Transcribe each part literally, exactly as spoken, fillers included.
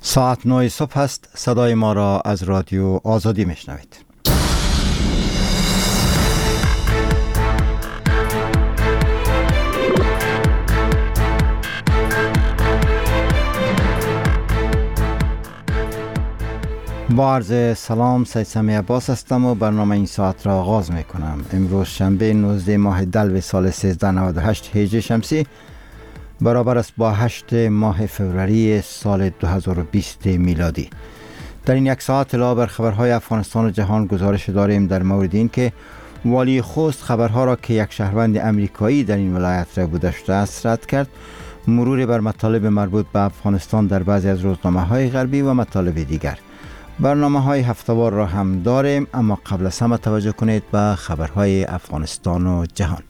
ساعت نه صبح است. صدای ما را از رادیو آزادی میشنوید. با عرض سلام، سید سمی عباس هستم و برنامه این ساعت را آغاز می کنم. امروز شنبه نوزده ماه دلو سال سیزده نود و هشت هجری شمسی برابر است با هشت ماه فوریه سال دو هزار و بیست میلادی. در این یک ساعت علاوه بر خبرهای افغانستان و جهان گزارش داریم در مورد این که والی خوست خبرها را که یک شهروند امریکایی در این ولایت را بوده شده است رد کرد، مرور بر مطالب مربوط به افغانستان در بعضی از روزنامه‌های غربی و مطالب دیگر. برنامه های هفته‌وار را هم داریم، اما قبل از همه توجه کنید به خبرهای افغانستان و جهان.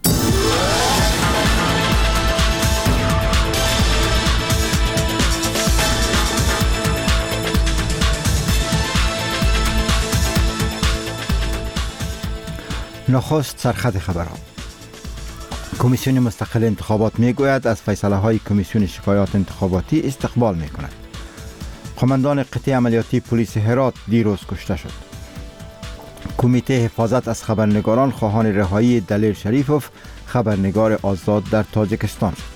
نخست سرخط خبرها. کمیسیون مستقل انتخابات می گوید از فیصله های کمیسیون شکایات انتخاباتی استقبال می کند. قماندان قطعه عملیاتی پلیس هرات دیروز کشته شد. کمیته حفاظت از خبرنگاران خواهان رهایی دلیل شریفوف خبرنگار آزاد در تاجیکستان شد.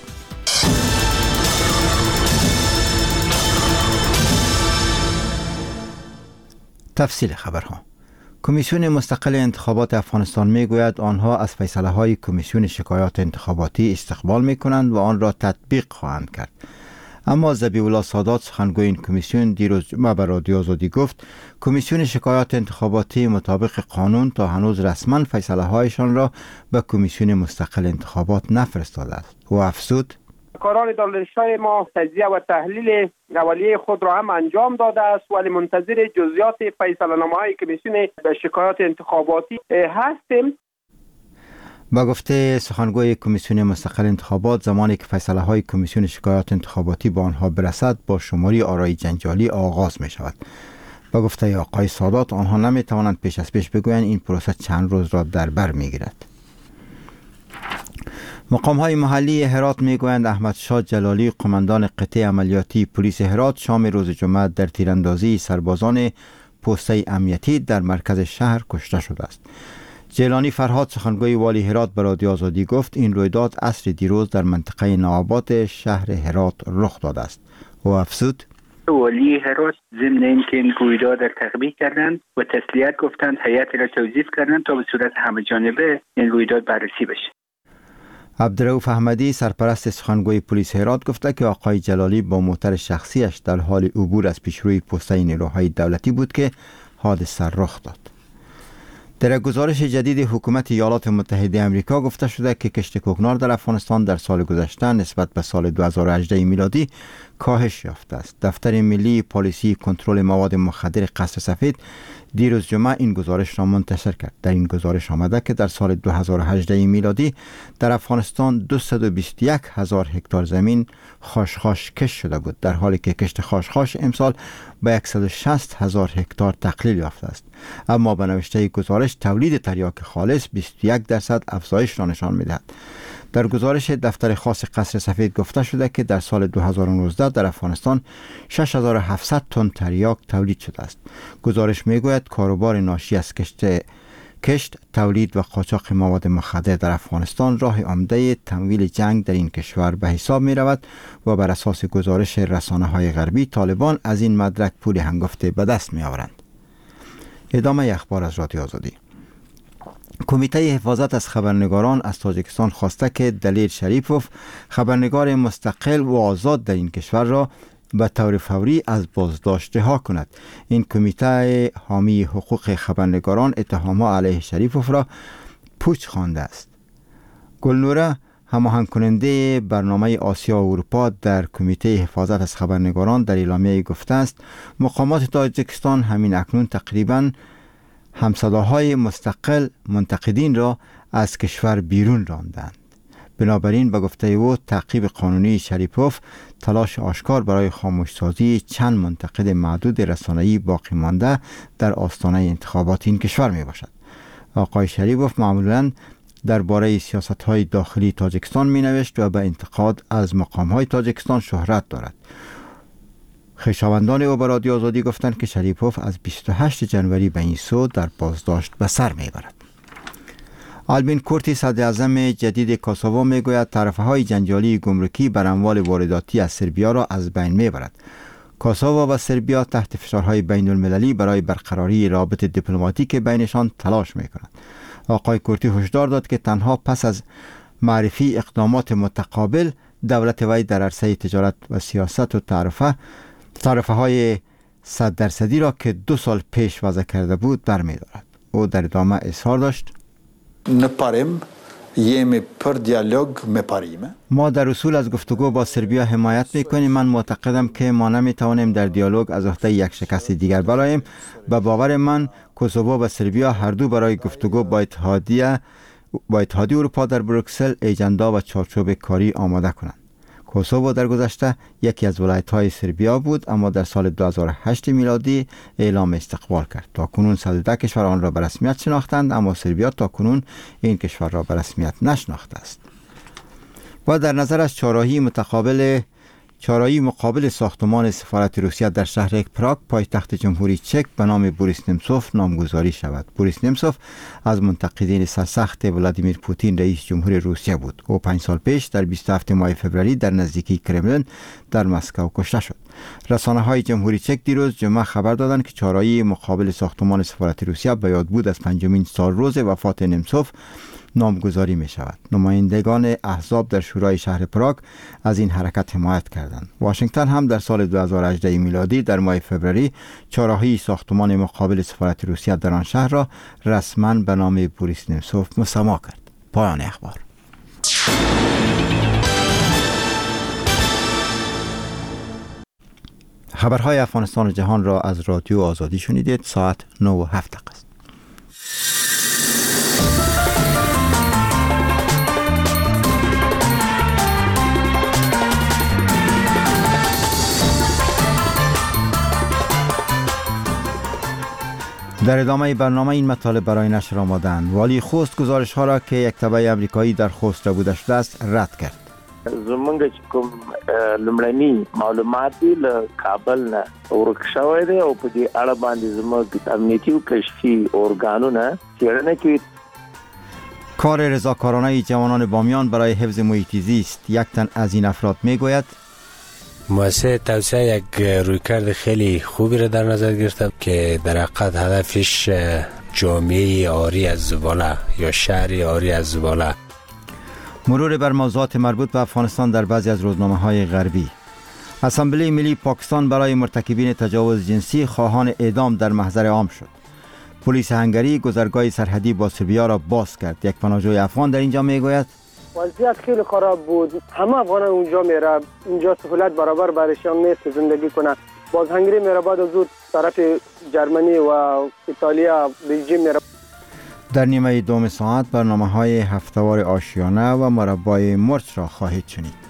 تفصیل خبرها. کمیسیون مستقل انتخابات افغانستان می گوید آنها از فیصله های کمیسیون شکایات انتخاباتی استقبال می کنند و آن را تطبیق خواهند کرد. اما ذبیح الله سادات سخنگوی این کمیسیون دیروز جمعه به رادیو آزادی گفت کمیسیون شکایات انتخاباتی مطابق قانون تا هنوز رسما فیصله هایشان را به کمیسیون مستقل انتخابات نفرستاده است. او افزود کاران دانشگاه ما تجزیه و تحلیل اولیه خود را هم انجام داده است، ولی منتظر جزئیات فیصله نامه های کمیسیون شکایات انتخاباتی هستیم. با گفته سخنگوی کمیسیون مستقل انتخابات زمانی که فیصله های کمیسیون شکایات انتخاباتی به آنها برسد با شماری آرای جنجالی آغاز می شود. با گفته آقای سادات آنها نمی توانند پیش از پیش بگویند این پروسه چند روز را در بر می گیرد. مقام های محلی هرات می گویند احمد شاه جلالی قماندان قطعه عملیاتی پلیس هرات شام روز جمعه در تیراندازی سربازان پسته امنیتی در مرکز شهر کشته شده است. جیلانی فرهاد سخنگوی والی هرات به رادیو آزادی گفت این رویداد عصر دیروز در منطقه نوآباد شهر هرات رخ داده است. و افزود والی هرات ضمن اینکه این رویداد را تقبیح کردند و تسلیت گفتند هیئت را توظیف کردند تا به صورت همه جانبه این رویداد بررسی بشه. عبدالرؤوف احمدی سرپرست سخنگوی پلیس هرات گفته که آقای جلالی با موتر شخصیش در حال عبور از پیشروی پسته نیروهای دولتی بود که حادثه رخ داد. در گزارش جدید حکومت ایالات متحده آمریکا گفته شده که کشت کوکنار در افغانستان در سال گذشته نسبت به سال دو هزار و هجده میلادی کاهش یافته است. دفتر ملی پالیسی کنترل مواد مخدر قصر سفید دیروز جمعه این گزارش را منتشر کرد. در این گزارش آمده که در سال دو هزار و هجده میلادی در افغانستان دویست و بیست و یک هزار هکتار زمین خاشخاش کشت شده بود، در حالی که کشت خاشخاش امسال به صد و شصت هزار هکتار تقلیل یافته است. اما به نوشته گزارش تولید تریاک خالص بیست و یک درصد افزایش را نشان می‌دهد. در گزارش دفتر خاص قصر سفید گفته شده که در سال دو هزار و نوزده در افغانستان شش هزار و هفتصد تن تریاک تولید شده است. گزارش میگوید کاروبار ناشی از کشت کشت، تولید و قاچاق مواد مخدر در افغانستان راه عمده تمویل جنگ در این کشور به حساب می رود و بر اساس گزارش رسانه‌های غربی طالبان از این مدرک پول هنگفته به دست می آورند. ادامه اخبار از رادیو آزادی. کمیته حفاظت از خبرنگاران از تاجیکستان خواسته که دلیل شریفوف خبرنگار مستقل و آزاد در این کشور را به طور فوری از بازداشت رها کند. این کمیته حامی حقوق خبرنگاران اتهامات علیه شریفوف را پوچ خوانده است. گلنوره هماهنگ کننده برنامه آسیا و اروپا در کمیته حفاظت از خبرنگاران در اعلامیه گفته است مقامات تاجیکستان همین اکنون تقریباً همصداهای مستقل منتقدین را از کشور بیرون راندند. بنابراین به گفته او تعقیب قانونی شریفوف تلاش آشکار برای خاموشسازی چند منتقد معدود رسانه‌ای باقی مانده در آستانه انتخابات این کشور می باشد. آقای شریفوف معمولاً درباره سیاست‌های داخلی تاجیکستان می‌نوشت و به انتقاد از مقام‌های تاجیکستان شهرت دارد. خویشاوندان او به رادیو آزادی گفتند که شریپوف از بیست و هشتم جنوری به این سو در بازداشت به سر میبرد. آلبین کورتی صدر اعظم جدید کوسوو میگوید طرفهای جنجالی گمرکی بر اموال وارداتی از سربیا را از بین میبرد. کوسوو و سربیا تحت فشارهای بین المللی برای برقراری رابط دیپلماتیک بینشان تلاش میکنند. آقای کورتی هشدار داد که تنها پس از معرفی اقدامات متقابل دولت وی در عرصه تجارت و سیاست و تعرفه تعرفه های صد درصدی را که دو سال پیش وضع کرده بود برمی‌دارد. او در ادامه اظهار داشت نپاریم یم پر دیالوگ میپاریم. ما در اصول از گفتگو با سربیا حمایت میکنیم. من معتقدم که ما نمیتوانیم در دیالوگ از عهده یک شکست دیگر براییم. به باور من کوسوو و سربیا هر دو برای گفتگو با اتحادیه با اتحادیه اروپا در بروکسل ایجندا و چارچوب کاری آماده کنند. کوسوو در گذشته یکی از ولایت‌های سربیا بود، اما در سال دو هزار و هشت میلادی اعلام استقلال کرد. تا کنون صد و ده کشور آن را به رسمیت شناختند، اما سربیا تا کنون این کشور را به رسمیت نشناخته است. و در نظر از چهارراهی متقابل چهارراهی مقابل ساختمان سفارت روسیه در شهر پراگ پایتخت جمهوری چک به نام بوریس نمسوف نامگذاری شود. بوریس نمسوف از منتقدین سرسخت ولادیمیر پوتین رئیس جمهور روسیه بود. او پنج سال پیش در بیست و هفتم ماه فوریه در نزدیکی کرملین در مسکو کشته شد. رسانه‌های جمهوری چک دیروز جمعه خبر دادند که چهارراهی مقابل ساختمان سفارت روسیه به یاد بود از پنجمین سالروز وفات نمسوف نامگذاری می شود. نمایندگان احزاب در شورای شهر پراگ از این حرکت حمایت کردند. واشنگتن هم در سال دو هزار و هجده میلادی در ماه فوریه چهارراهی ساختمان مقابل سفارت روسیه در آن شهر را رسما به نام بوریس نمسوف مسما کرد. پایان اخبار. خبرهای افغانستان و جهان را از رادیو آزادی شنیدید. ساعت نه و هفت دقیقه است. در ادامه برنامه این مطالب برای نشر آمدند. والی خوست گزارش ها را که یک تبع امریکایی در خوست ربوده شده است رد کرد. زمونږ کوم لمړني معلومات له کابل نه ورک شوی دی او په دې اړه باندې زموږ امنیتي او کشفي ارګانونه څېړنه کوي. کار رضاکارانه جوانان بامیان برای حفظ محیط زیست. یک تن از این افراد میگوید مؤسسه توسعه یک رویکرد خیلی خوبی را در نظر گرفته که در حقیقت هدفش جامعه عاری از زباله یا شهری عاری از زباله. مرور بر موضوعات مربوط به افغانستان در بعضی از روزنامه‌های غربی. اسامبله ملی پاکستان برای مرتکبین تجاوز جنسی خواهان اعدام در محضر عام شد. پلیس هنگری گذرگاه سرحدی با سربیا را باز کرد. یک پناهجوی افغان در اینجا میگوید وضعیت خیلی خراب بود. همه افغانان اونجا میره، اینجا سهولت برابر برایشان نیست زندگی کنه. باز هنگری میره، بعد از اون طرف جرمنی و ایتالیا بلژیم میره. در نیمه دوم ساعت برنامه‌های هفته‌وار آشیانه و مربای مرچ را خواهید شنید.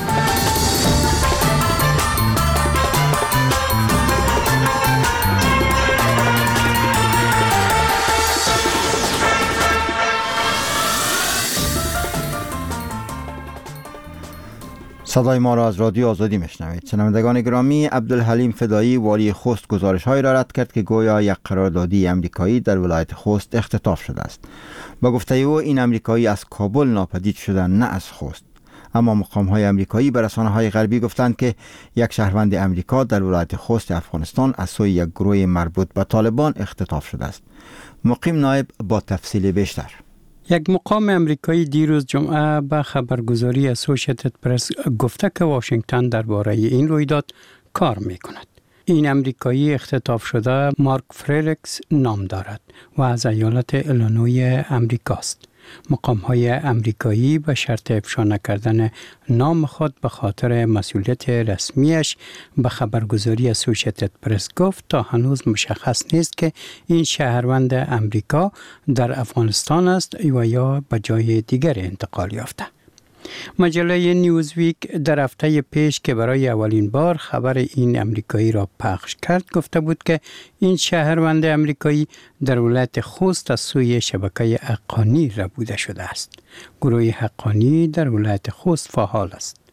صدای ما را از رادیو آزادی میشنوید. شنوندگان گرامی، عبدالحلیم فدایی والی خوست گزارش‌هایی را رد کرد که گویا یک قراردادی امریکایی در ولایت خوست اختطاف شده است. با گفته او این امریکایی از کابل ناپدید شده، نه از خوست. اما مقام‌های امریکایی به رسانه‌های غربی گفتند که یک شهروند امریکا در ولایت خوست افغانستان از سوی یک گروه مربوط به طالبان اختطاف شده است. مقیم نایب با تفصیل بیشتر. یک مقام امریکایی دیروز جمعه به خبرگزاری اسوسییتد پرس گفته که واشنگتن درباره این رویداد کار میکند. این امریکایی اختطاف شده مارک فریرکس نام دارد و از ایالت ایلینوی امریکاست. مقام‌های امریکایی به شرط افشا نکردن نام خود به خاطر مسئولیت رسمیش به خبرگزاری اسوسییتد پرس گفت تا هنوز مشخص نیست که این شهروند امریکا در افغانستان است و یا به جای دیگر انتقال یافته. مجله نیوزویک در هفته پیش که برای اولین بار خبر این امریکایی را پخش کرد گفته بود که این شهروند امریکایی در ولایت خوست از سوی شبکه حقانی ربوده شده است. گروه حقانی در ولایت خوست فعال است.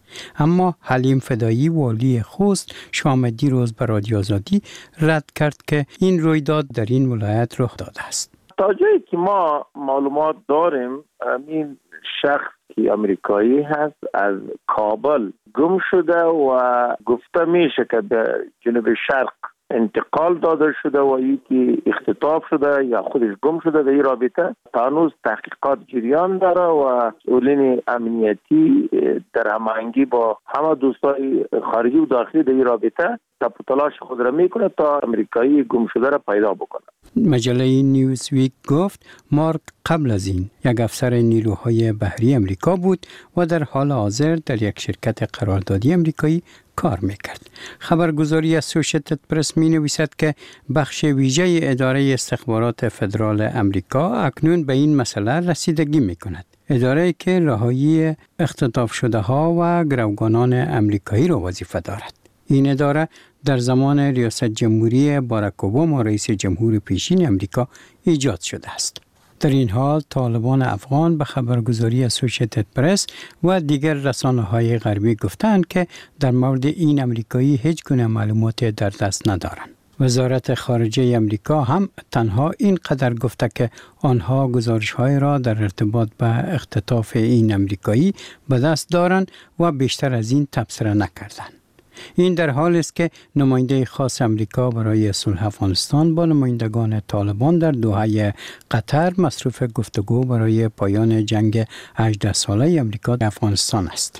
اما حلیم فدایی والی خوست شام دیروز به رادیو آزادی رد کرد که این رویداد در این ولایت رخ داده است. تا جایی که ما معلومات داریم این شخص که امریکایی هست از کابل گم شده و گفته میشه که به جنوب شرق انتقال داده شده و یکی اختطاف شده یا خودش گم شده. در این رابطه تا هنوز تحقیقات جریان داره و مسئولین امنیتی در هماهنگی با همه دوستای خارجی و داخلی در این رابطه تلاش تلاش خود را میکنه تا امریکایی گم شده را پیدا بکنه. مجله نیوزویک گفت مارک قبل از این یک افسر نیروهای بحری امریکا بود و در حال حاضر در یک شرکت قراردادی امریکایی کار میکرد. خبرگزاری اسوشیتد پرس می نویسد که بخش ویژه اداره استخبارات فدرال امریکا اکنون به این مسئله رسیدگی میکند. اداره که رهایی اختطاف شده ها و گروگانان امریکایی را وظیفه دارد. این اداره در زمان ریاست جمهوری باراک اوباما رئیس جمهور پیشین امریکا ایجاد شده است. در این حال طالبان افغان به خبرگزاری اسوشیتد پرس و دیگر رسانه‌های غربی گفتند که در مورد این امریکایی هیچ گونه معلومات در دست ندارند. وزارت خارجه امریکا هم تنها این قدر گفته که آنها گزارش‌های را در ارتباط به اختطاف این امریکایی به دست دارند و بیشتر از این تبصره نکردند. این در حالی است که نماینده خاص امریکا برای صلح افغانستان با نمایندگان طالبان در دوحه قطر مصروف گفتگو برای پایان جنگ هجده ساله امریکا در افغانستان است.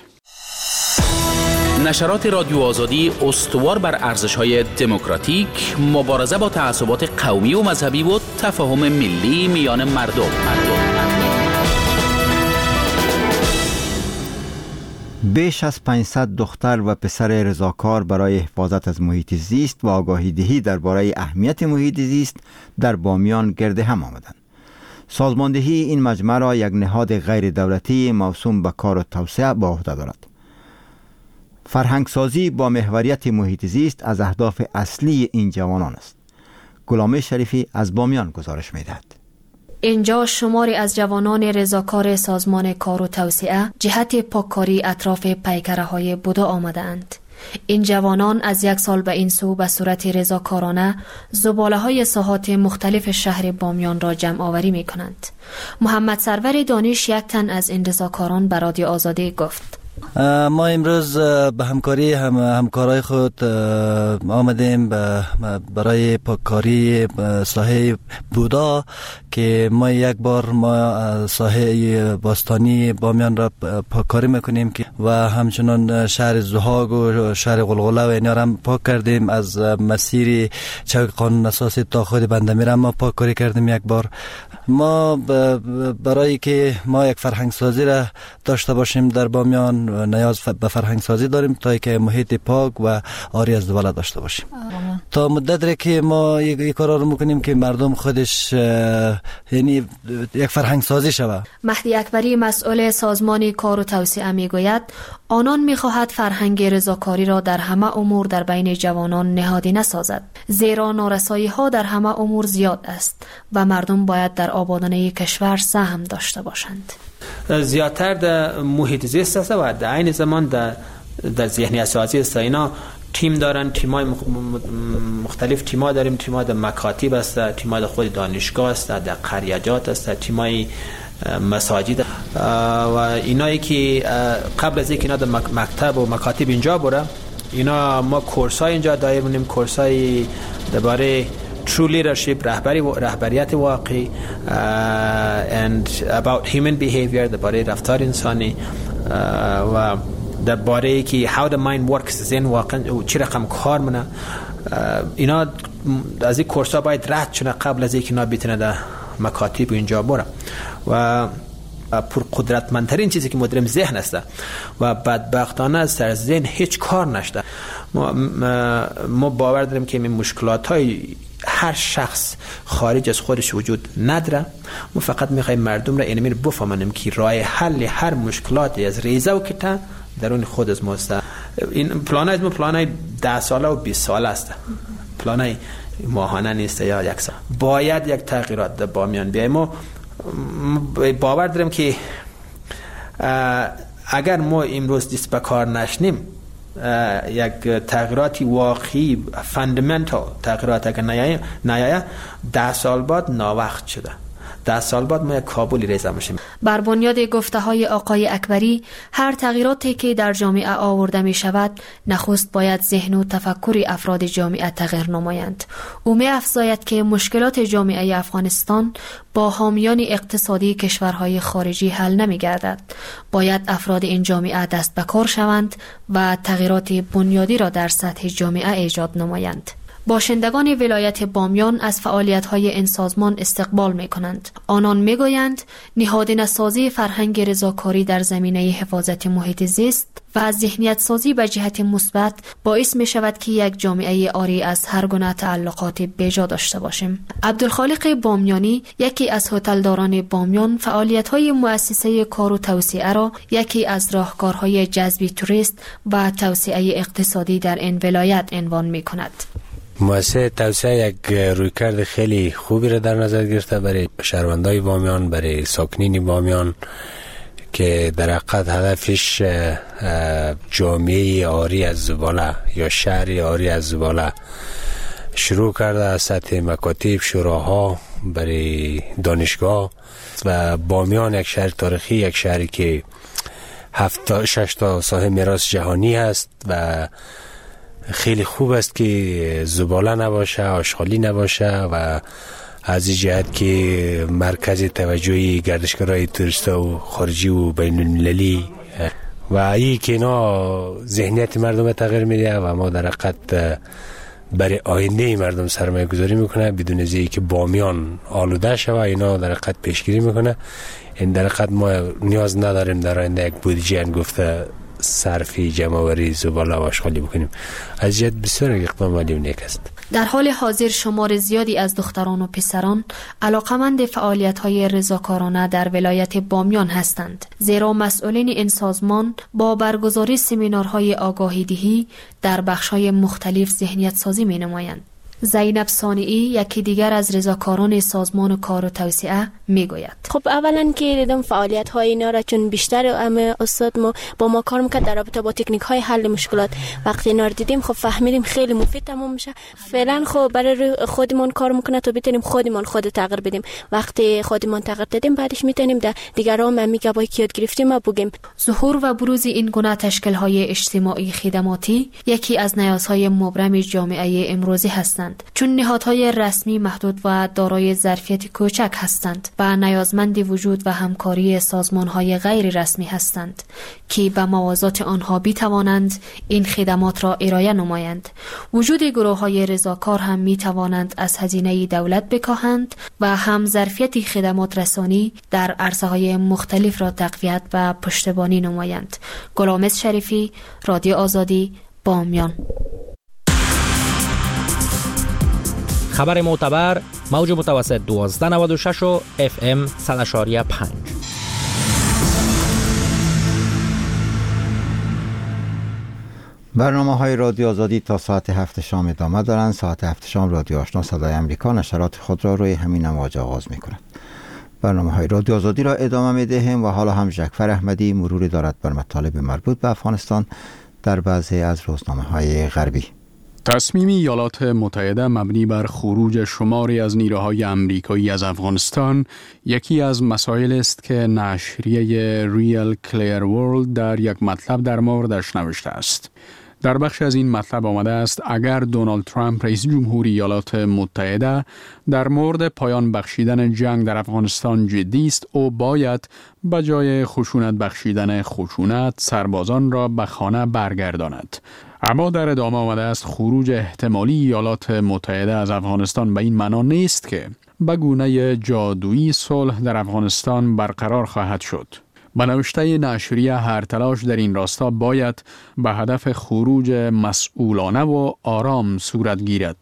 نشرات رادیو آزادی استوار بر ارزش‌های دموکراتیک، مبارزه با تعصبات قومی و مذهبی و تفاهم ملی میان مردم. مردم. بیش از پانصد دختر و پسر رضاکار برای حفاظت از محیط زیست و آگاهی دهی درباره اهمیت محیط زیست در بامیان گرد هم آمدند. سازماندهی این مجمع را یک نهاد غیر دولتی موسوم به کار و توسعه به عهده دارد. فرهنگسازی با محوریت محیط زیست از اهداف اصلی این جوانان است. غلام شریفی از بامیان گزارش می‌دهد. اینجا شماری از جوانان رضاکار سازمان کار و توسعه جهت پاککاری اطراف پیکره های بودا آمده اند. این جوانان از یک سال به این سو به صورت رضاکارانه زباله های ساحات مختلف شهر بامیان را جمع آوری می کنند. محمد سرور دانش یک تن از این رضاکاران به رادیو آزادی گفت: ما امروز به همکاری هم همکارای خود آمدیم برای پاککاری ساحه بودا که ما یک بار ما ساحه باستانی بامیان را پاککاری میکنیم و همچنان شهر زهاگ و شهر غلغله و اینا را هم پاک کردیم. از مسیر چوک قانون اساسی تا خود بندمیر هم ما پاککاری کردیم یک بار. ما برای که ما یک فرهنگ سازی را داشته باشیم در بامیان نیاز به فرهنگ سازی داریم تا که محیط پاک و عاری از زباله داشته باشیم. آه. تا مدتی که ما یک کارا رو میکنیم که مردم خودش یعنی یک فرهنگ سازی شود. مهدی اکبری مسئول سازمان کار و توسعه میگوید آنان میخواهد فرهنگ رضاکاری را در همه امور در بین جوانان نهادی نسازد، زیرا نارسایی ها در همه امور زیاد است و مردم باید در آبادانی کشور سهم داشته باشند. زیادتر در محیط زیست است و در این زمان در در ذهنیت سازی است. اینا تیم دارن، تیمای مختلف تیما داریم، تیما در مکاتب است، تیما در خود دانشگاه است، در قریجات است، تیمای مساجد و اینایی که قبل از اینکه اینا در مکتب و مکاتب اینجا بره، اینا ما کورسای اینجا داریم، کورسای درباره true leadership، رهبری و رهبریت واقعی uh, and about human behavior، درباره رفتار انسانی uh, و درباره که how the mind works، ذهن واقعا چه رقم کار منه. uh, اینا از این کورس‌ها باید رد شونه قبل از اینکه اینا بتونه در مکاتب اینجا بره و پر قدرتمندترین چیزی که مدرم ذهن است و بدبختانه از سر ذهن هیچ کار نشده. ما, ما باور داریم که این مشکلات های هر شخص خارج از خودش وجود نداره. ما فقط میخوایم مردم را اینمیر بفهمانیم که راه حل هر مشکلاتی از ریزه و کتا درون خود از ماست. این پلان از ما پلان ده ساله و بیست ساله است، پلان ماهانه نیست یا یک سال. باید یک تغییرات در بامیان بیایم. ما باور داریم که اگر ما امروز دست به کار نشنیم، یک تغییراتی واقعی فاندامنتال تغییرات اگر نیاید نیاید ده سال بعد ناوقت شده. ده سال بعد ما یک کابلی ریزه میشیم. بر بنیاد گفته های آقای اکبری، هر تغییراتی که در جامعه آورده می شود نخست باید ذهن و تفکر افراد جامعه تغییر نمایند. او می افزاید که مشکلات جامعه افغانستان با حامیان اقتصادی کشورهای خارجی حل نمی گردد. باید افراد این جامعه دست به کار شوند و تغییرات بنیادی را در سطح جامعه ایجاد نمایند. باشندگان ولایت بامیان از فعالیت‌های این سازمان استقبال می‌کنند. آنان می‌گویند نهادینه سازی فرهنگ رضاکاری در زمینه حفاظت محیط زیست و ذهنیت سازی به جهت مثبت باعث می‌شود که یک جامعه عاری از هر گونه تعلقات بیجا داشته باشیم. عبدالخالق بامیانی، یکی از هتلداران بامیان، فعالیت‌های مؤسسه کار و توسعه را یکی از راهکارهای جذب توریست و توسعه اقتصادی در این ولایت عنوان می‌کند. مؤسسه توسعه یک رویکرد خیلی خوبی را در نظر گرفته برای شهروندای بامیان، برای ساکنین بامیان که در حقیقت هدفش جامعه عاری از زباله یا شهر عاری از زباله شروع کرده از سطح مکاتب، شوراها، برای دانشگاه. و بامیان یک شهر تاریخی، یک شهری که هفت تا شش تا ساحه میراث جهانی هست و خیلی خوب است که زباله نباشه، آشغالی نباشه و از این جهت که مرکز توجهی گردشگرای توریست و خارجی و بین المللی و این که اینا ذهنیت مردم تغییر میده و ما در حقیقت برای آینده مردم سرمایه گذاری میکنه بدون از اینکه بامیان آلوده شوه. اینا در حقیقت پیشگیری میکنه. این در حقیقت ما نیاز نداریم در آینده یک بودجه گفته صرفی جمع‌آوری زباله و آشغالی بکنیم. از جهت بسیار اقدام عالی و نیک است. در حال حاضر شمار زیادی از دختران و پسران علاقمند فعالیت‌های رضاکارانه در ولایت بامیان هستند، زیرا مسئولین این سازمان با برگزاری سمینارهای آگاهی‌دهی در بخش‌های مختلف ذهنیت سازی می‌نمایند. زینب صانعی، یکی دیگر از رضاکاران سازمان کار و توسعه، میگوید خب اولا که دیدم فعالیت های اینا را، چون بیشتر ام استاد ما با ما کار میکرد در رابطه با تکنیک های حل مشکلات، وقتی اینا رو دیدیم خب فهمیدیم خیلی مفید تمام میشه. فعلا خب برای خودمون کار میکنه تا بتونیم خودمون خود تغییر بدیم. وقتی خودمون تغییر دادیم بعدش میتونیم در دیگران هم میگه با کی یاد گرفتیم ما بگیم. ظهور و بروز این گونه تشکیل های اجتماعی خدماتی یکی از نیازهای مبرم جامعه امروزی هستند، چون نهادهای رسمی محدود و دارای ظرفیت کوچک هستند و نیازمند وجود و همکاری سازمانهای غیر رسمی هستند که به موازات آنها بیتوانند این خدمات را ارائه نمایند. وجود گروه‌های رضاکار هم میتوانند از هزینه دولت بکاهند و هم ظرفیت خدمات رسانی در عرصه‌های مختلف را تقویت و پشتیبانی نمایند. غلامرضا شریفی، رادیو آزادی، بامیان. خبر معتبر، موج متوسط دوازده نود و شش و اف ام صد و شش و پنج. برنامه های رادیو آزادی تا ساعت هفت شام ادامه دارند. ساعت هفت شام رادیو آشنا صدای امریکا نشرات خود را روی همین امواج آغاز می کند. برنامه های رادیو آزادی را ادامه می دهیم و حالا هم جعفر احمدی مروری دارد بر مطالب مربوط به افغانستان در بعضی از روزنامه های غربی. تصمیم ایالات متحده مبنی بر خروج شماری از نیروهای امریکایی از افغانستان یکی از مسائل است که نشریه ریل کلیر ورلد در یک مطلب در موردش نوشته است. در بخش از این مطلب آمده است اگر دونالد ترامپ رئیس جمهوری ایالات متحده در مورد پایان بخشیدن جنگ در افغانستان جدی است، او باید به جای خشونت بخشیدن خشونت سربازان را به خانه برگرداند. اما در ادامه آمده است خروج احتمالی ایالات متحده از افغانستان به این معنا نیست که به گونه جادویی صلح در افغانستان برقرار خواهد شد. به نوشته نشریه هر تلاش در این راستا باید به هدف خروج مسئولانه و آرام صورت گیرد.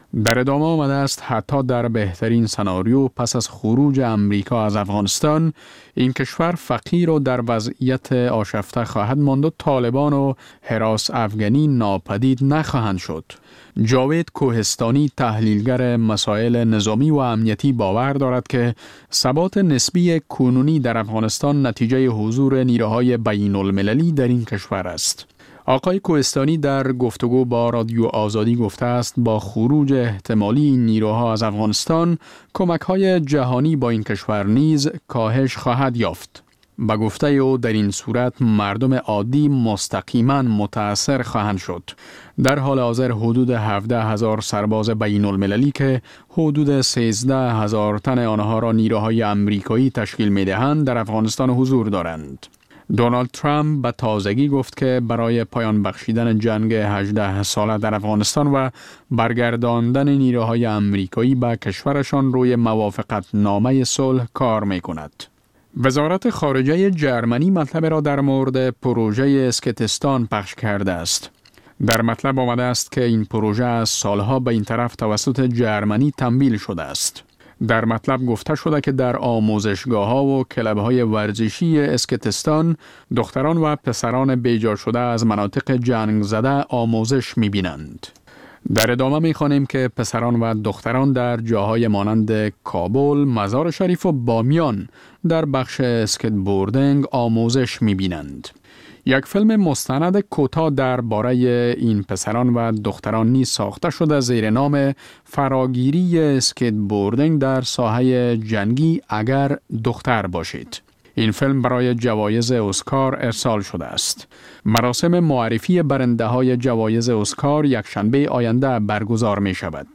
در ادامه آمده است حتی در بهترین سناریو پس از خروج امریکا از افغانستان این کشور فقیر و در وضعیت آشفته خواهد ماند و طالبان و حراس افغانی ناپدید نخواهند شد. جاوید کوهستانی تحلیلگر مسائل نظامی و امنیتی باور دارد که ثبات نسبی کنونی در افغانستان نتیجه حضور نیروهای بین المللی در این کشور است. آقای کوهستانی در گفتگو با رادیو آزادی گفته است با خروج احتمالی این نیروها از افغانستان کمک‌های جهانی با این کشور نیز کاهش خواهد یافت. با گفته او در این صورت مردم عادی مستقیما متاثر خواهند شد. در حال حاضر حدود هفده هزار سرباز بین المللی که حدود سیزده هزار تن آنها را نیروهای امریکایی تشکیل می دهند در افغانستان حضور دارند. دونالد ترامپ به تازگی گفت که برای پایان بخشیدن جنگ هجده ساله در افغانستان و برگرداندن نیروهای امریکایی به کشورشان روی موافقت نامه صلح کار می کند. وزارت خارجه جرمنی مطلب را در مورد پروژه اسکتستان پخش کرده است. در مطلب آمده است که این پروژه از سالها به این طرف توسط جرمنی تمویل شده است. در مطلب گفته شده که در آموزشگاه‌ها و کلب‌های ورزشی اسکتستان دختران و پسران بیجا شده از مناطق جنگ زده آموزش می‌بینند. در ادامه می‌خوانیم که پسران و دختران در جاهای مانند کابل، مزار شریف و بامیان در بخش اسکتبوردینگ آموزش می‌بینند. یک فیلم مستند کوتاه درباره این پسران و دختران نیز ساخته شده زیر نام فراگیری اسکیتبوردینگ در ساحه جنگی اگر دختر باشید. این فیلم برای جوایز اسکار ارسال شده است. مراسم معرفی برنده های جوایز اسکار یک شنبه آینده برگزار می شود.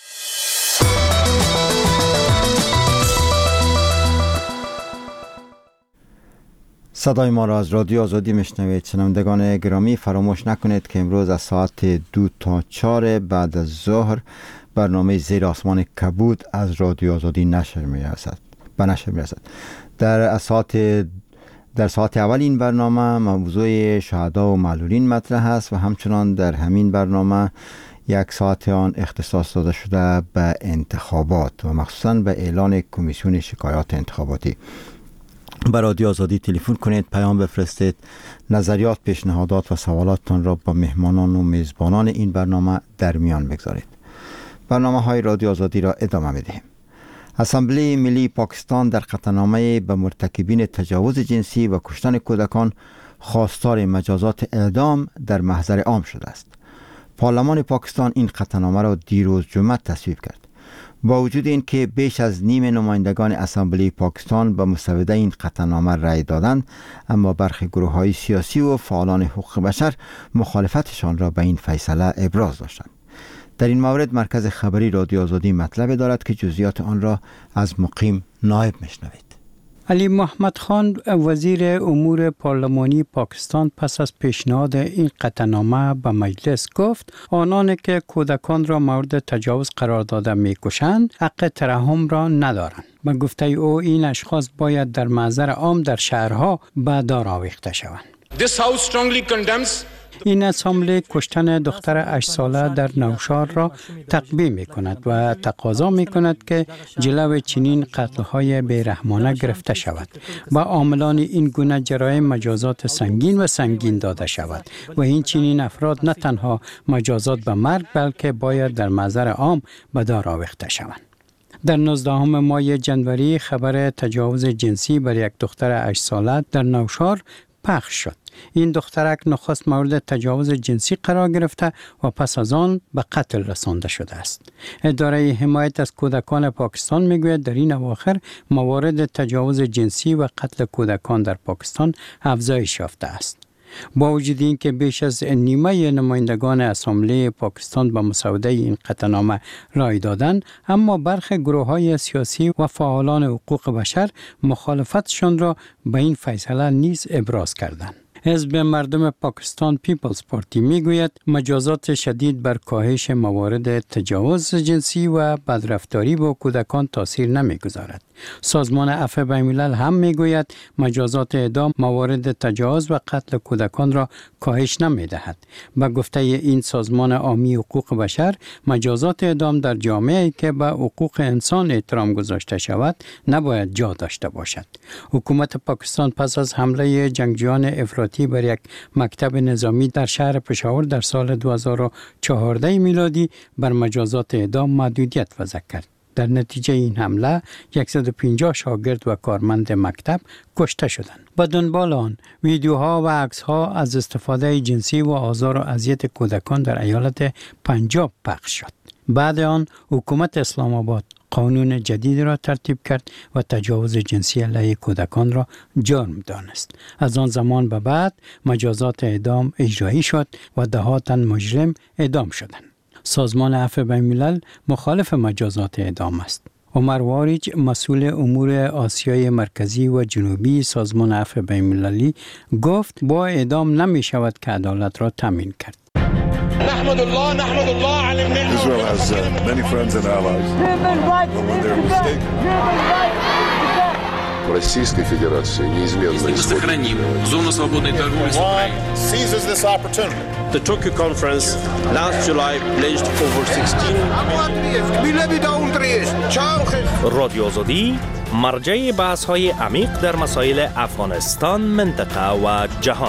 صدای ما را از رادیو آزادی میشنوید. شنوندگان گرامی، فراموش نکنید که امروز از ساعت دو تا چهار بعد از ظهر برنامه زیر آسمان کبود از رادیو آزادی نشر میرسد به نشر میرسد. در ساعت در ساعت اول این برنامه موضوع شهدا و معلولین مطرح است و همچنان در همین برنامه یک ساعت آن اختصاص داده شده به انتخابات و مخصوصاً به اعلان کمیسیون شکایات انتخاباتی. به رادیو آزادی تلفن کنید، پیام بفرستید، نظریات، پیشنهادات و سوالاتتان را با مهمانان و میزبانان این برنامه در میان بگذارید. برنامه های رادیو آزادی را ادامه میدهیم. اسامبلی ملی پاکستان در قطعنامه به مرتکبین تجاوز جنسی و کشتن کودکان خواستار مجازات اعدام در محضر عام شده است. پارلمان پاکستان این قطعنامه را دیروز جمعه تصویب کرد. با وجود این که بیش از نیم نمایندگان اسامبلی پاکستان به مسوده این قطعنامه رأی دادند، اما برخی گروه‌های سیاسی و فعالان حقوق بشر مخالفتشان را به این فیصله ابراز داشتند. در این مورد مرکز خبری رادیو آزادی مطلب دارد که جزئیات آن را از مقیم نایب میشنوید. علی محمد خان وزیر امور پارلمانی پاکستان پس از پیشنهاد این قطعنامه به مجلس گفت آنانی که کودکان را مورد تجاوز قرار داده میکشند حق ترحم را ندارند. به گفته او این اشخاص باید در محضر عام در شهرها به دار آویخته شوند. This house strongly condemns این اسامبلی کشتن دختر هشت ساله در نوشار را تقبیح می کند و تقاضا می کند که جلو چنین قتل‌های بیرحمانه گرفته شود و عاملان این گونه جرایم مجازات سنگین و سنگین داده شود و این چنین افراد نه تنها مجازات به مرگ بلکه باید در محضر عام به دار آویخته شوند. در نوزدهم ماه جنوری خبر تجاوز جنسی بر یک دختر هشت ساله در نوشار پخش شد. این دخترک نخست مورد تجاوز جنسی قرار گرفته و پس از آن به قتل رسانده شده است. اداره حمایت از کودکان پاکستان میگوید در این اواخر موارد تجاوز جنسی و قتل کودکان در پاکستان افزایش یافته است. با وجود این که بیش از نیمه نمایندگان اسامبلی پاکستان به مسوده این قطعنامه رای دادند، اما برخی گروه‌های سیاسی و فعالان حقوق بشر مخالفتشان را به این فیصله نیز ابراز کردند. حزب مردم پاکستان پیپلز پارتی میگوید مجازات شدید بر کاهش موارد تجاوز جنسی و بدرفتاری با کودکان تاثیر نمیگذارد. سازمان عفو بین‌الملل هم میگوید مجازات اعدام موارد تجاوز و قتل کودکان را کاهش نمیدهد. با گفته این سازمان عامی حقوق بشر، مجازات اعدام در جامعه‌ای که به حقوق انسان احترام گذاشته شود نباید جا داشته باشد. حکومت پاکستان پس از حمله جنگجویان افراطی بر یک مکتب نظامی در شهر پشاور در سال دو هزار و چهارده میلادی بر مجازات اعدام محدودیت وضع کرد. در نتیجه این حمله صد و پنجاه شاگرد و کارمند مکتب کشته شدند. با دنبال آن ویدیوها و عکس‌ها از استفاده جنسی و آزار و اذیت کودکان در ایالت پنجاب پخش شد. بعد آن حکومت اسلام آباد قانون جدید را ترتیب کرد و تجاوز جنسی علیه کودکان را جرم دانست. از آن زمان به بعد مجازات اعدام اجرایی شد و ده ها تن مجرم اعدام شدند. سازمان عفو بین‌الملل مخالف مجازات اعدام است. عمر واریج، مسئول امور آسیای مرکزی و جنوبی سازمان عفو بین‌المللی، گفت با اعدام نمی شود که عدالت را تامین کرد. نحمد الله نحمد الله على النعمة. Israel has uh, many friends and allies. But when they're mistaken. В Российской Федерации неизменно мы сохраним зону свободной торговли с Украиной. seizes this opportunity. The Tokyo conference last July pledged over sixteen رادیو آزادی مرجع بحث‌های عمیق در مسائل افغانستان، منطقه و جهان.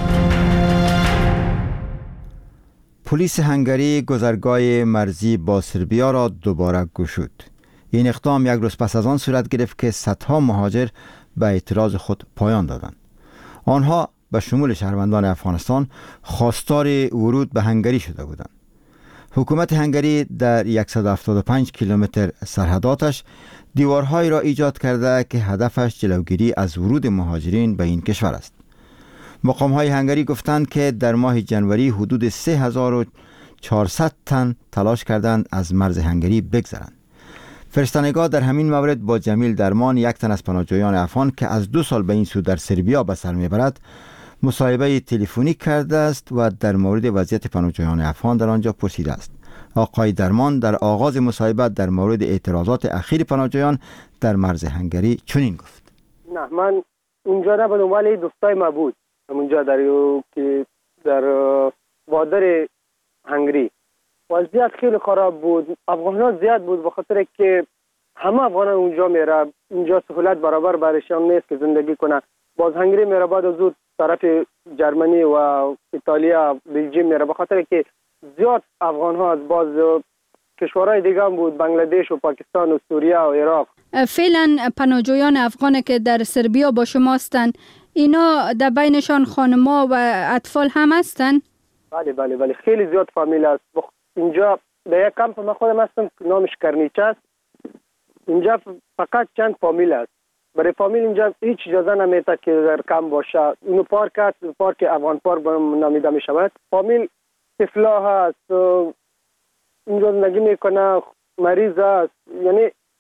پلیس هنگری گذرگاه مرزی با سربیا را دوباره گشود. این اقدام یک روز پس از آن صورت گرفت که صدها مهاجر به اعتراض خود پایان دادند. آنها به شمول شهروندان افغانستان خواستار ورود به هنگری شده بودند. حکومت هنگری در صد و هفتاد و پنج کیلومتر سرحداتش دیوارهایی را ایجاد کرده که هدفش جلوگیری از ورود مهاجرین به این کشور است. مقام‌های هنگری گفتند که در ماه جنوری حدود سه هزار و چهارصد تن تلاش کردند از مرز هنگری بگذرند. فرستندگاه در همین مورد با جمیل درمان، یک تن از پناهجویان افغان که از دو سال به این سو در سربیا به سر میبرد، مصاحبه تلفنی کرده است و در مورد وضعیت پناهجویان افغان در آنجا پرسیده است. آقای درمان در آغاز مصاحبه در مورد اعتراضات اخیر پناهجویان در مرز هنگری چنین گفت: نه، من اونجا نبودم ولی دوستای ما بود اونجا در که در بادر هنگری. وضعیت خیلی خراب بود. افغانان زیاد بود به خاطر که همه افغانان اونجا میره. اونجا سهولت برابر برایشان نیست که زندگی کنه. باز هنگری میره، بعد از اون طرف جرمنی و ایتالیا، بلژیم میره به خاطر که زیاد افغان ها از باز کشورهای دیگه هم بود، بنگلادش و پاکستان و سوریه و عراق. فعلا پناهجویان افغان که در سربیا با شما هستند، اینا در بینشان خانما و اطفال هم هستند؟ بله بله بله خیلی زیاد فامیل است. اینجا در یک کمپ من خودم هستم که نامش کرنیچه است. اینجا فقط چند فامیل است. برای فامیل اینجا هیچ اجازه نمیده که در کمپ باشه. اینو پارک است، پارک افغان پارک نامیده می شود. فامیل طفلا هست، اینجا زندگی میکنه، مریض است. یعنی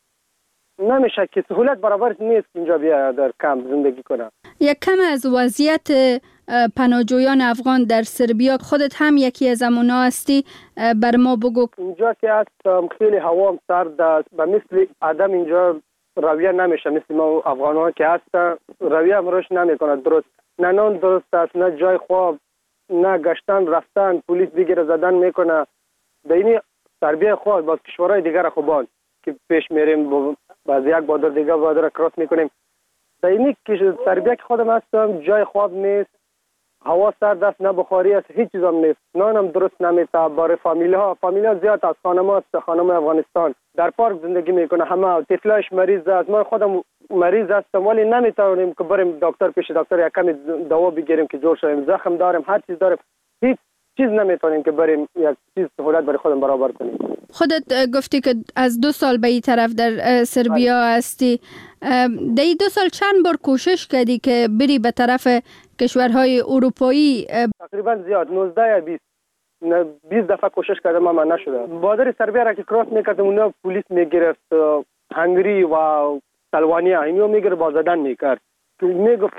نمیشه که سهولت برابر نیست اینجا بیا در کمپ زندگی کنه. یک کم از وضعیت پناهجویان افغان در سربیا، خودت هم یکی از امونا هستی، بر ما بگو. اینجا که هستم خیلی هوا سرد است، به مثل آدم اینجا رویه نمیشه، مثل ما افغان ها که هستن رویه هم روش نمیکنه درست. نه نان درست است، نه جای خواب، نه گشتن رفتن، پلیس بگیره زدن میکنه. در این سربیا خواب باز کشورهای دیگر خوبان که پیش میریم، باز یک بادر دیگه بادر کراس میکنیم. در این سربیا که خودم هستم جای خواب نیست، هوا سرد است، نه بخاری است، هیچ چیز هم نیست. نان هم درست نمیته. برای فامیل ها فامیل ها زیاد از خانم است، خانم افغانستان در پارک زندگی میکنه. همه طفلش مریض است. من خودم مریض هستم ولی نمیتونیم که بریم دکتر پیش دکتر یک کمی دوا بگیریم که جور شویم. زخم داریم، هر چیز داریم، هیچ چیز نمیتونیم که بریم یک چیز سهولت برای خودم برابر کنیم. خودت گفتی که از دو سال به این طرف در سربیا هستی. در این دو سال چند بار کوشش کردی که بری به طرف کشورهای اروپایی؟ تقریبا زیاد، نوزده یا بیست بیست دفعه کوشش کردم اما نشده. بادر سربیا را که کراس میکردم اونها پلیس میگرفت، هنگری و سلوانیا اینو میگرفت با زدن میکرد. میگفت که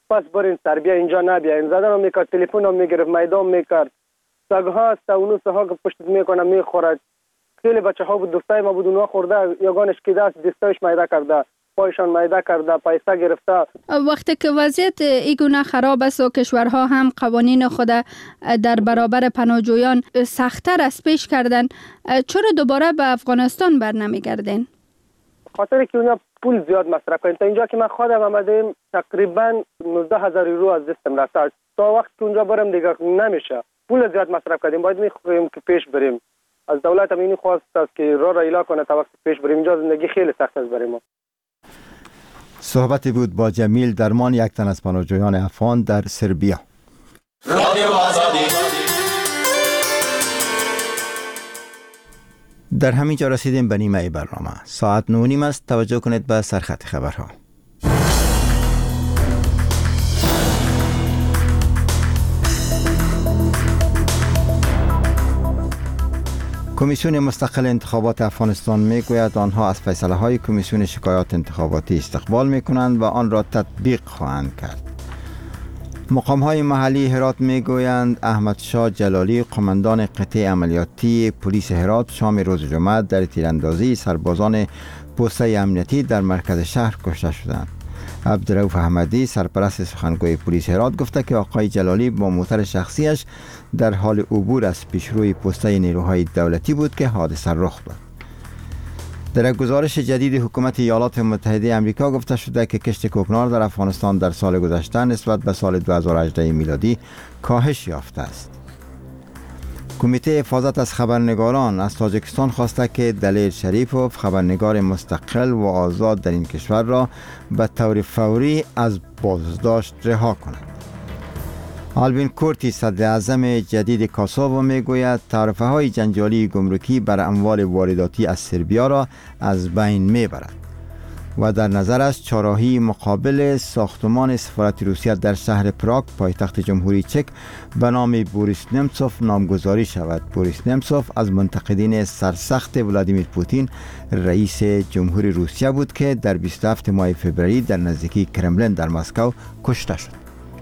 پس برین سربیا اینجا نبیاین. زدن هم میکرد، تلفن هم میگرفت، میدان میکرد، سگها هست اونو سها که پشت میکنه میخورد. خیلی بچه ها بود، دوستای ما بود، اونها خورده، یگانش کیده است، دستایش میده کرده، پایشان میده کرده، پیسه گرفته. وقتی که وضعیت ایگونه خراب است و کشورها هم قوانین خود در برابر پناهجویان سخت‌تر از پیش کردن، چرا دوباره به افغانستان بر نمیگردین؟ خاطر که اونها پول زیاد مصرف کنن. تا اینجا که من خودم آمدیم تقریبا نوزده هزار یورو از دستم رفته. تا وقت که اونجا برم دیگه نمیشه. پول زیاد مصرف کردیم، باید میخوایم که پیش بریم. از دولت هم اینی خواست است که راه را ایلا کنه تا وقت پیش بریم. اینجا زندگی خیلی سخت است برای ما. صحبتی بود با جمیل درمان، یک تن از پناهجویان افغان در سربیا. رادیو آزادی. در همین جا رسیدیم به نیمه برنامه. ساعت نه و نیم است. توجه کنید به سرخط خبرها. کمیسیون مستقل انتخابات افغانستان میگوید آنها از فیصله های کمیسیون شکایات انتخاباتی استقبال میکنند و آن را تطبیق خواهند کرد. مقام های محلی هرات میگویند احمد شاه جلالی، قماندان قطعه عملیاتی پلیس هرات، شام روز جمعه در تیراندازی سربازان پست امنیتی در مرکز شهر کشته شدند. عبدالرؤف احمدی، سرپرست سخنگوی پلیس هرات، گفته که آقای جلالی با موتر شخصیش در حال عبور از پیشروی پسته نیروهای دولتی بود که حادثه رخ داد. در گزارش جدید حکومت ایالات متحده آمریکا گفته شده که کشت کوکنار در افغانستان در سال گذشته نسبت به سال دو هزار و هجده میلادی کاهش یافته است. کمیته حفاظت از خبرنگاران از تاجیکستان خواسته که دلیر شریفوف، خبرنگار مستقل و آزاد در این کشور را به طور فوری از بازداشت رها کند. آلبین کورتی، صدر اعظم جدید کاساوو، میگوید تعرفه های جنجالی گمرکی بر اموال وارداتی از سربیا را از بین میبرد و در نظر است چهارراهی مقابل ساختمان سفارت روسیه در شهر پراگ، پایتخت جمهوری چک، به نام بوریس نمتسوف نامگذاری شود. بوریس نمتسوف از منتقدین سرسخت ولادیمیر پوتین، رئیس جمهوری روسیه بود که در بیست و هفتم ماه فوریه در نزدیکی کرملین در مسکو کشته شد.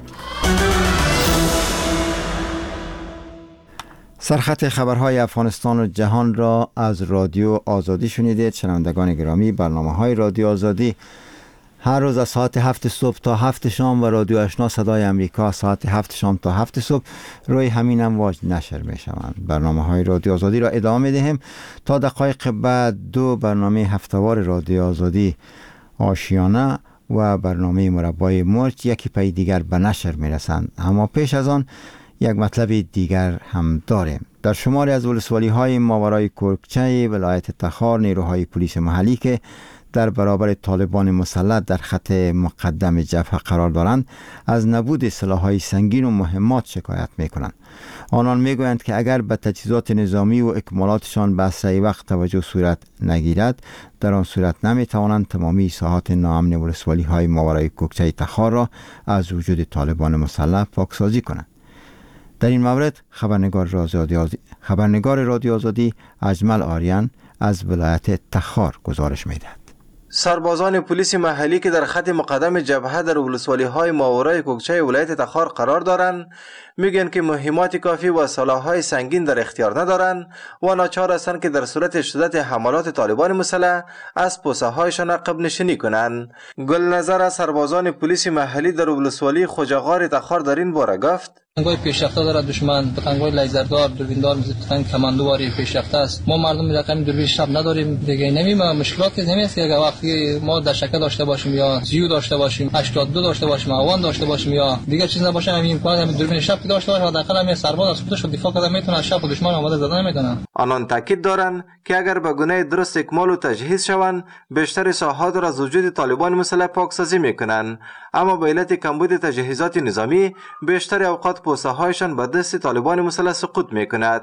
سرخط خبرهای افغانستان و جهان را از رادیو آزادی شنیدید. شنوندگان گرامی، برنامه‌های رادیو آزادی هر روز از ساعت هفت صبح تا هفت شام و رادیو آشنا صدای امریکا ساعت هفت شام تا هفت صبح روی همین امواج نشر می شوند. برنامه‌های رادیو آزادی را ادامه دهیم تا دقایق بعد. دو برنامه هفته‌وار رادیو آزادی، آشیانه و برنامه مربای مرچ، یکی پی دیگر به نشر می رسند. اما پیش از آن یک مطلب دیگر هم داریم. در شماری از ولسوالی های ماورای کرکچه ولایت تخار، نیروهای پلیس محلی که در برابر طالبان مسلح در خط مقدم جبهه قرار دارند از نبود سلاح‌های سنگین و مهمات شکایت می‌کنند. آنان می‌گویند که اگر به تجهیزات نظامی و اکمالاتشان به اسرع وقت توجه صورت نگیرد، در آن صورت نمی‌توانند تمامی ساحات ناامن ولسوالی‌های ماورای کرکچه تخار را از وجود طالبان مسلح پاکسازی کنند. در این مورد خبرنگار رادیو خبرنگار رادیو آزادی اجمل آریان از ولایت تخار گزارش می‌دهد. سربازان پلیس محلی که در خط مقدم جبهه در ولسوالی‌های ماورای کوکچه ولایت تخار قرار دارند میگن که مهمات کافی و سلاح‌های سنگین در اختیار ندارند و ناچار هستند که در صورت شدت حملات طالبان مسلح از پوسته‌هایشان عقب نشینی کنند. گل نظر از سربازان پلیس محلی در ولسوالی خوجاغار تخار در این باره گفت: تفنگ‌های پیشرفته دارد دشمن، تفنگ‌های لیزردار، دوربیندار، مثل تفنگ کماندواری پیشرفته است. ما مردم رقم دوربین شب نداریم دیگه. نمیم مشکلات نمیست که وقتی ما در شکل داشته باشیم یا زیو داشته باشیم، هشتاد و دو داشته باشیم، اوان داشته باشیم یا دیگه چیز نباشه، همین امکان همین دوربین شب داشته باشه، حداقل هم سرباز از خودش دفاع کنه، میتونه از شب دشمن آماده زدن نمیتونه. آنان تاکید دارند که اگر به گونه درست اکمال و تجهیز شوند بیشتر ساحات را از وجود طالبان مسلح پاکسازی میکنند، اما به علت کمبود تجهیزات نظامی بیشتر اوقات پوسته‌هایشان به دست طالبان مسلح سقوط میکند.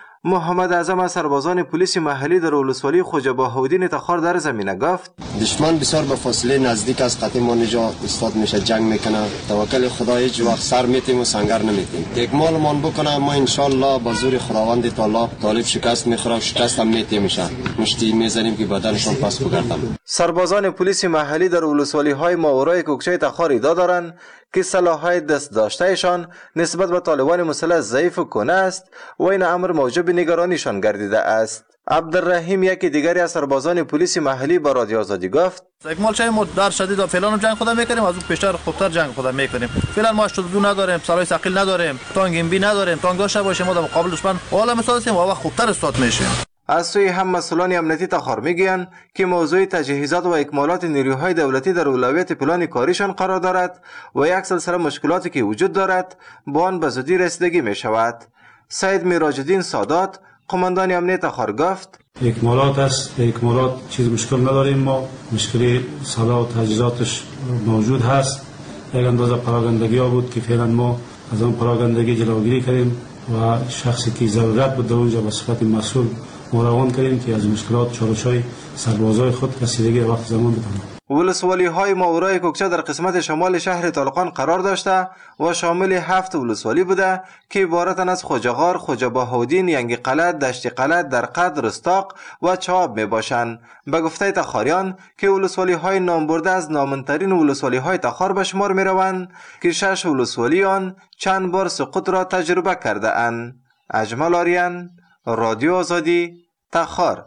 محمد اعظم از سربازان پلیس محلی در ولسوالی خوجا بهاءالدین تخار در زمینه گفت: دشمن بسیار به فاصله نزدیک از خط ما نجا استاد میشه، جنگ میکنه. توکل خدا هیچ وقت سر میتیم و سنگر نمیتیم. اکمال مان بکنه، ما ان شاء الله با زور خداوند تعالی طالب شکست میخوره، شکست هم میتیم میشه. مشتی میزنیم که بدنشون پس بگردم. سربازان پلیس محلی در ولسوالی های ماورای کوکچه تخار ادعا دارند که سلاح‌های دست داشتهشان نسبت به طالبان مسلح ضعیف و کهنه است و این امر موجب نگرانیشان گردیده است. عبدالرحیم یکی دیگری از سربازان پلیس محلی با رادیو آزادی گفت: اکمال چه ما در شدید و فعلا جنگ خود میکنیم، از اون پیشتر خوبتر جنگ خود میکنیم. فعلا ما شده دو نداریم، سلاح ثقیل نداریم، تانک ام بی نداریم. تانک داشته باشیم ما در مقابل دشمن عالم استادیم و وقت خوبتر استاد میشیم. از سوی هم مسئولان امنیتی تخار میگویند که موضوع تجهیزات و اکمالات نیروهای دولتی در اولویت پلان کاریشان قرار دارد و یک سلسله مشکلاتی که وجود دارد با آن به زودی رسیدگی می شود. سید میراج‌الدین سادات قماندان امنیت تخار گفت: اکمالات است، اکمالات چیز مشکل نداریم، ما مشکلی سلاح و تجهیزاتش موجود هست. یک اندازه پراگندگی ها بود که فعلا ما از آن پراگندگی جلوگیری کردیم و شخصی که ضرورت بود در اونجا به صفت مسئول مراقبت کردیم که از مشکلات چالش‌های سربازای خود رسیدگی وقت زمان بتونیم. ولسوالی های ماورای کوکچه در قسمت شمال شهر طالقان قرار داشته و شامل هفت ولسوالی بوده که عبارتند از خوجغار، خوجه بهاودین، ینگی قلعت، دشت قلعت، درقد، رستاق و چاب می باشند. به گفته تخاریان که ولسوالی های نامبرده از نامنترین ولسوالی های تخار به شمار می روند که شش ولسوالی آن چند بار سقوط را تجربه کرده اند. اجمل آریان، رادیو آزادی، تخار.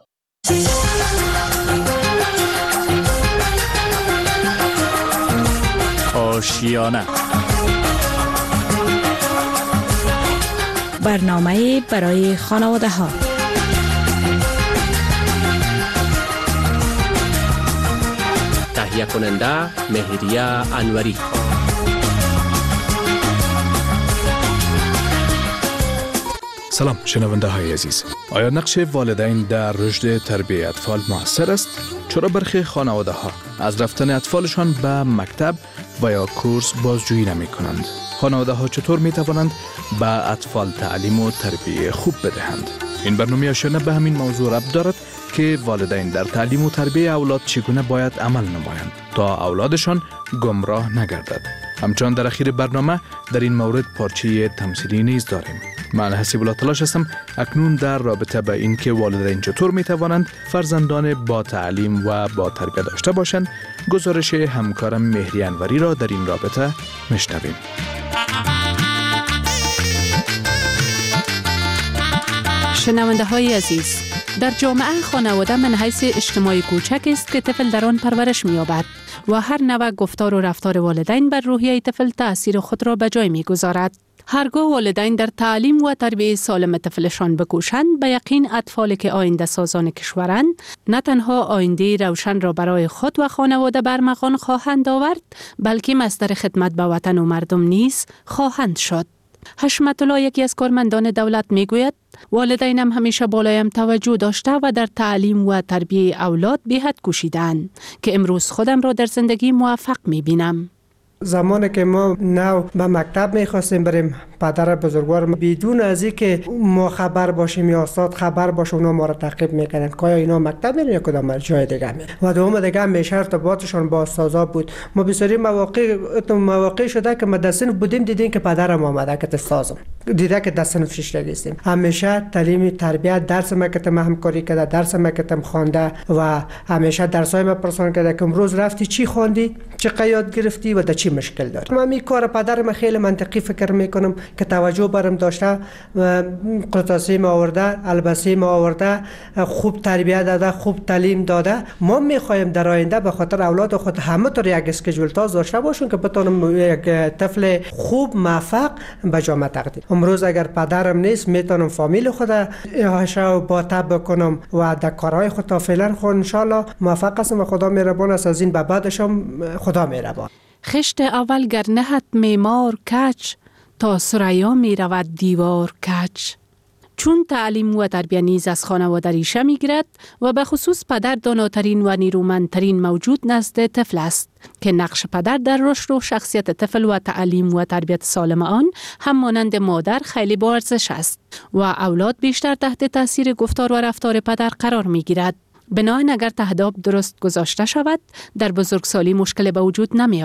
آشیانه برنامه برای خانواده ها. تهیه کننده مهریه انوری. سلام شنونده های عزیز. آیا نقش والدین در رشد تربیت اطفال موثر است؟ چرا برخی خانواده ها از رفتن اطفالشان به مکتب و یا کورس بازجویی نمی کنند؟ خانواده ها چطور می توانند به اطفال تعلیم و تربیت خوب بدهند؟ این برنامه آشیانه به همین موضوع ربط دارد که والدین در تعلیم و تربیت اولاد چگونه باید عمل نمایند تا اولادشان گمراه نگردد. همچنان در اخیر برنامه در این مورد پارچه تمثیلی نیز داریم. من حسیب الله تلاش هستم اکنون در رابطه به این که والدین چطور می توانند فرزندان با تعلیم و با تربیت داشته باشند گزارش همکارم مهری انوری را در این رابطه میشنویم. شنونده های عزیز، در جامعه خانواده من حیث اجتماعی کوچک است که طفل در آن پرورش می‌یابد و هر نوع گفتار و رفتار والدین بر روحیه طفل تأثیر خود را به جای می‌گذارد. هرگاه والدین در تعلیم و تربیت سالم طفلشان بکوشند، به یقین اطفالی که آینده سازان کشورند نه تنها آینده روشن را برای خود و خانواده برمغان خواهند آورد، بلکه مصدر خدمت به وطن و مردم نیز خواهند شد. حشمت الله یکی از کارمندان دولت میگوید والدینم همیشه بالایم توجه داشته و در تعلیم و تربیت اولاد بی‌حد کوشیدند که امروز خودم را در زندگی موفق میبینم. زمانی که ما نو به مکتب میخواستیم بریم، پدر بزرگوار بدون از اینکه ما خبر باشیم یا استاد خبر باشه اونا ما را تعقیب میکنن که آیا اینا مکتب میرن یا کدام جای دیگه میرن و دوم دیگه همیشه ارتباطشون با استادا بود. ما بسیاری مواقع مواقع شده که ما در صنف بودیم دیدیم که پدرم آمده که استادم دیده که در صنف شش هستیم. همیشه تعلیم تربیت درس مکتب همکاری کرده، درس مکتب خوانده و همیشه درسای ما پرسان کرده که امروز رفتی چی خواندی، چه یاد گرفتی و در چی مشکل داری. من می کار پدرم خیلی منطقی فکر میکنم که توجه برم داشته، قرطاسی ما آورده، البسی ما آورده، خوب تربیت داده، خوب تعلیم داده. ما میخوایم در آینده به خاطر اولاد خود همه طور یک اسکیجول تاز داشته باشیم که بتونم یک طفل خوب موفق به جامعه تقدیم. امروز اگر پدرم نیست میتونم فامیل خود احاطه با تب کنم و در کارهای خود تا فعلا خود ان شاء الله موفق هستم و خدا مهربان است. از این به بعدشم خدا مهربان. خشت اول گر نهد معمار کج، تا ثریا می رود دیوار کج. چون تعلیم و تربیت نیز از خانواده ریشه می گیرد و به خصوص پدر داناترین و نیرومندترین موجود نزد طفل است که نقش پدر در رشد و شخصیت طفل و تعلیم و تربیت سالم آن هم مانند مادر خیلی با ارزش است و اولاد بیشتر تحت تاثیر گفتار و رفتار پدر قرار می گیرد. بنابراین اگر تهداب درست گذاشته شود در بزرگسالی مشکل به وجود نمی آید.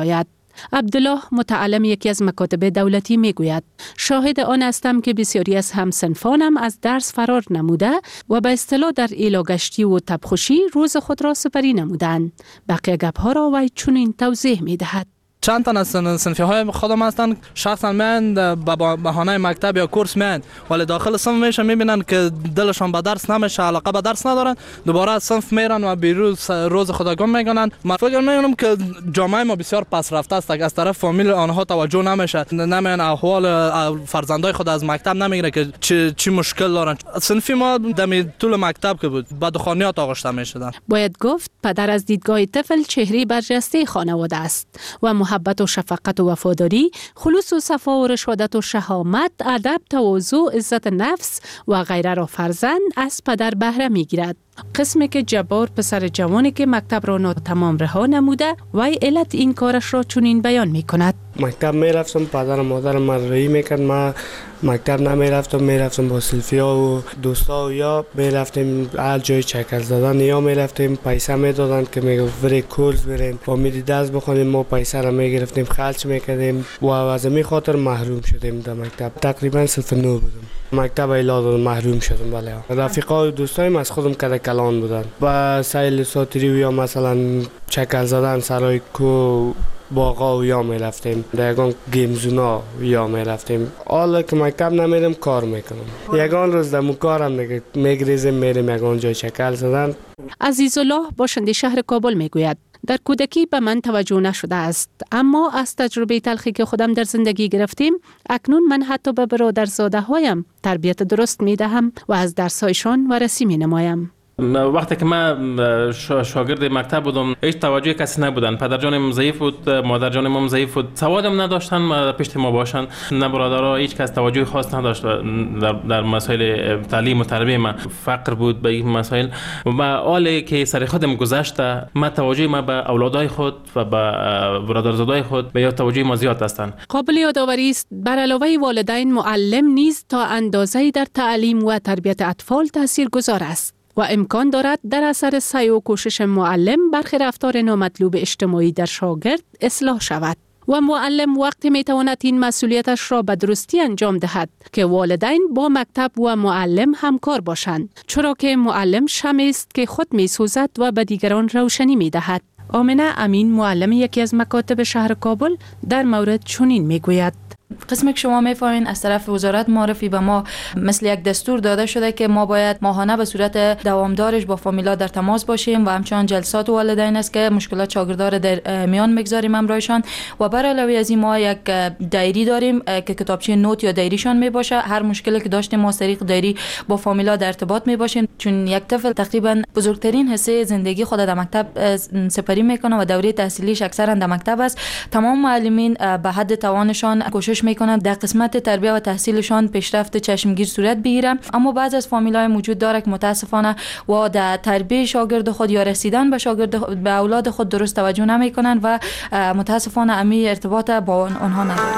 عبدالله متعلم یکی از مکاتب دولتی می گوید شاهد آن هستم که بسیاری از همسنفانم از درس فرار نموده و به اصطلاح در ایلاگشتی و تبخوشی روز خود را سپری نمودند. بقیه گپ‌ها را وی چنین توضیح می دهد. چند تن از صنفی های خودم هستن شخصا من به بهانه مکتب یا کورس میان ولی داخل صنف میشن میبینن که دلشان به درس نمیشه، علاقه به درس ندارن، دوباره از صنف میرن و بیروز روز خود گم میکنن. من فکر میکنم که جامعه ما بسیار پس رفته است، از طرف فامیل آنها توجه نمیشه، نمیان احوال فرزندای خود از مکتب نمیگیره که چی چی مشکل دارن. صنفی ما دمی طول مکتب که بود بعد خانیات آغشته میشدن. باید گفت پدر از دیدگاه طفل چهره برجسته خانواده است و محبت و شفقت و وفاداری، خلوص و صفا و رشادت و شهامت، ادب، تواضع، عزت نفس و غیره را فرزند از پدر بهره میگیرد. قسمی که جبار پسر جوانی که مکتب را ناتمام رها نموده و علت این کارش را چنین بیان می کند. مکتب می رفتم، پدر و مادر من رایی میکرد، ما مکتب نمی رفتم، می رفتم با سلفیا و دوستا یا می رفتیم هر جای چکر زدن یا می رفتیم پیسه می دادن که می گفت بری کورس بریم و می درس بخونیم، ما پیسه را می گرفتیم خرج می کردیم و از این خاطر محروم شدیم در مکتب. تقریبا صرف نو بودم، مکتب ایلاد محروم شدم. بله رفیقا و دوستایم از خودم کده کلان بودن با سیل ساتری یا مثلا چکر زدن سرای کو باغا و یا می رفتیم دیگان گیمزونا یا می رفتیم. حالا که مکتب نمیرم کار میکنم، یگان روز دمو کارم دیگه میگریزیم میریم یگان جای چکر زدن. عزیزالله باشنده شهر کابل میگوید در کودکی به من توجه نشده است، اما از تجربه تلخی که خودم در زندگی گرفتیم اکنون من حتی به برادرزاده هایم تربیت درست می دهم و از درس هایشان وارسی می نمایم. وقتی که من شاگرد مکتب بودم هیچ توجه کسی نبودن، پدر جانم ضعیف بود، مادر جانم ضعیف بود، سوادم نداشتن پشت ما باشن، نه برادرها هیچ کس توجه خاص نداشت در, در مسائل تعلیم و تربیه. من فقر بود به این مسائل و حالی که سر خودم گذشته من توجه ما به اولادای خود و به برادرزادای خود به توجه ما زیاد هستند. قابل یادآوری است بر علاوه والدین معلم نیز تا اندازه‌ای در تعلیم و تربیت اطفال تاثیرگذار است و امکان دارد در اثر سعی و کوشش معلم برخی رفتار نامطلوب اجتماعی در شاگرد اصلاح شود و معلم وقتی میتواند این مسئولیتش را به درستی انجام دهد که والدین با مکتب و معلم همکار باشند، چرا که معلم شمعی است که خود میسوزد و به دیگران روشنی میدهد. آمنه امین معلم یکی از مکاتب شهر کابل در مورد چنین میگوید: قسمی که شما میفهمین از طرف وزارت معرفی به ما مثل یک دستور داده شده که ما باید ماهانه به صورت دوامدارش با فامیلا در تماس باشیم و همچنان جلسات والدین است که مشکلات شاگردار در میان میگذاریم همراهشان و بر علاوه از این ما یک دایری داریم که کتابچه نوت یا دایریشان می باشه. هر مشکلی که داشتیم ما طریق دایری با فامیلا در ارتباط می باشیم، چون یک طفل تقریبا بزرگترین حصه زندگی خود در مکتب سپری میکنه و دوره تحصیلیش اکثرا در مکتب است. تمام معلمین به حد توانشان کوشش میکنند در قسمت تربیت و تحصیلشان پیشرفت چشمگیر صورت بگیرند، اما بعض از فامیلای موجود داره که متاسفانه و در تربیت شاگرد خود یا رسیدن به شاگرد به اولاد خود درست توجه نمیکنند و متاسفانه امی ارتباط با آنها ندارند.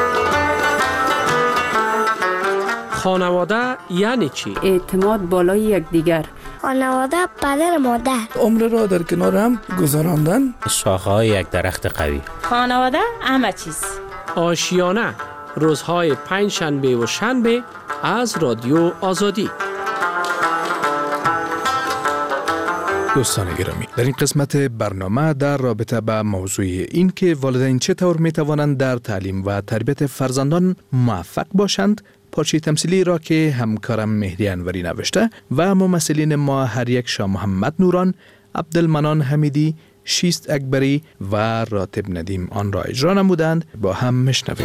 خانواده یعنی چی؟ اعتماد بالای یکدیگر. خانواده پدر مادر. عمر را در کنار هم گذراندن. شاخه‌های یک درخت قوی. خانواده همه چیز. آشیانه روزهای پنج شنبه و شنبه از رادیو آزادی. دوستان گرامی، در این قسمت برنامه در رابطه با موضوع این که والدین چطور می توانند در تعلیم و تربیت فرزندان موفق باشند، پارچه تمثیلی را که همکارم مهدی انوری نوشته و ممثلین ما هر یک شاه محمد نوران، عبدالمنان حمیدی، شیست اکبری و راتب ندیم آن را اجرا نمودند. با هم میشنویم.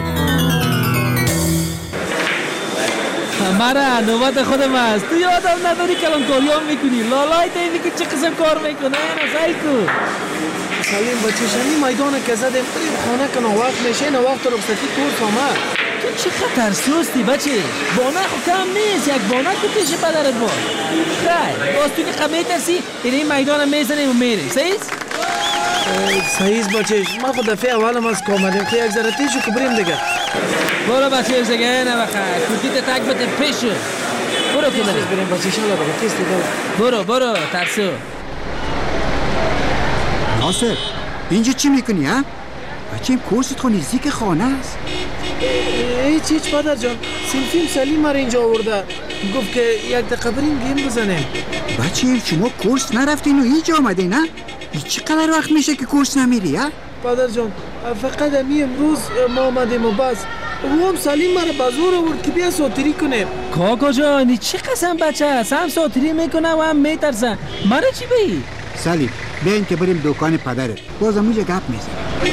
مرا نوبت خودم است. تو یادم نداری کلانکاری هم میکنی؟ لالای دیدی که چه قسم کار میکنه؟ نسایی کو سلیم بچه شمی میدان که زدیم بریم خانه کنه وقت میشه نه وقت رخصتی کورس آمد. تو چه خطر سوستی بچه؟ بانه خو کم نیست، یک بانه تو پیش پدرت با خیلی باز تو که قبه ترسی این میدان میزنیم و میریم. صحیح؟ صحیح بچه ما خود دفعه اولم از کاملیم که یک ذره تیشو که بریم دیگه. برو بچه زگه نبخه کودیت تک بده پیشو برو که بریم بریم بچه شالا بگه کیستی برو برو ترسو. ناصر اینجا چی میکنی ها؟ بچه کورست خو نزدیک خانه است. هیچ هیچ پدر جان، سلفیم سلیم مرا اینجا آورده، گفت که یک دقیقه بریم گیم بزنیم. بچه شما کورس نرفتین و اینجا آمده نه؟ چقدر وقت میشه که کورس نمیری ها؟ پدر جان فقط امی امروز ما آمدیم و بس، او هم سلیم مرا بازور آورد که بیا ساتری کنیم. کاکا جان چی قسم بچه است، هم ساتری میکنه و هم میترسه، مرا چی بایی؟ سلیم بیاین که بریم دکان پدرت، بازم اونجا گپ میزن.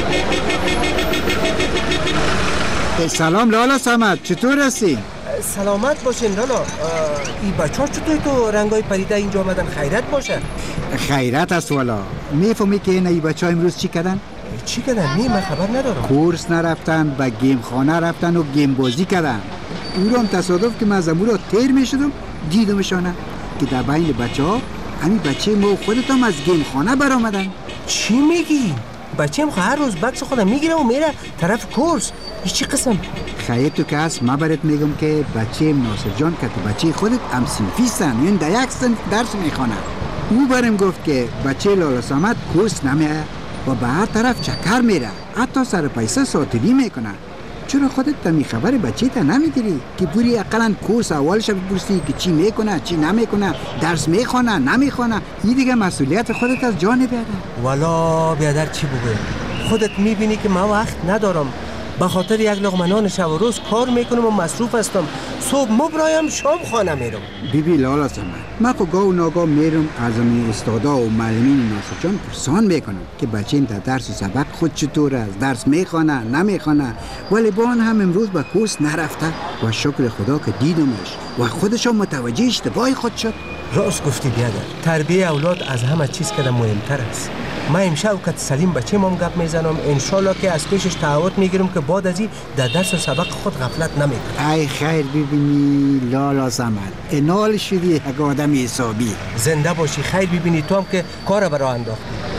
سلام لالا سمت، چطور هستی؟ سلامت باشین لالا. این بچه ها چطور تو رنگای پریده اینجا آمدن؟ خیرت باشه. خیرت است والا. میفهمی که این بچه ها امروز چی کردن؟ چی کردن؟ نه من خبر ندارم. کورس نرفتن، به گیم خانه رفتن و گیم بازی کردن. او رو هم تصادف که من از امور تیر میشدم دیدمشانه که در بین بچه ها همین بچه ما خودت هم از گیم خانه برآمدن. چی میگی؟ بچه هم هر روز بکس خودم میگیره و میره طرف کورس. این چی قسم؟ خیلی تو که هست من برات میگم که بچه ناصر جان که تو بچه خودت هم سنفیستن، یعنی در یک سنف درس میخوانه. او برم گفت که بچه لالا سمت کورس نمیه و به هر طرف چکر میره، حتی سر پیسه ساتری میکنه. چرا خودت تمی خبر بچه تا نمیگیری که بوری اقلا کورس اولش بپرسی که چی میکنه چی نمیکنه، درس میخونه نمیخونه؟ این دیگه مسئولیت خودت از جان بیادر. والا بیادر چی بگویم، خودت میبینی که من وقت ندارم، به خاطر یک لقمه نان شب و روز کار میکنم و مصروف هستم. صبح مبرایم شام خانه میرم. بیبی لالا سمت، من خو گاه و ناگاه میرم از این استادا و معلمین ناصر جان پرسان میکنم که بچه این درس و سبق خود چطور است، درس میخونه نمیخونه، ولی با آن هم امروز به کورس نرفته و شکر خدا که دیدمش و خودش هم متوجه اشتباه خود شد. راست گفتی بیادر، تربیه اولاد از همه چیز که مهمتر است. من امشب که سلیم بچه مام گپ میزنم، انشالله که از پیشش تعهد میگیرم که بعد از این در درس و سبق خود غفلت نمیکنه. ای خیر ببینی لالا زمان انال شدی یک آدم حسابی. زنده باشی، خیر ببینی تو هم که کار برای انداختی.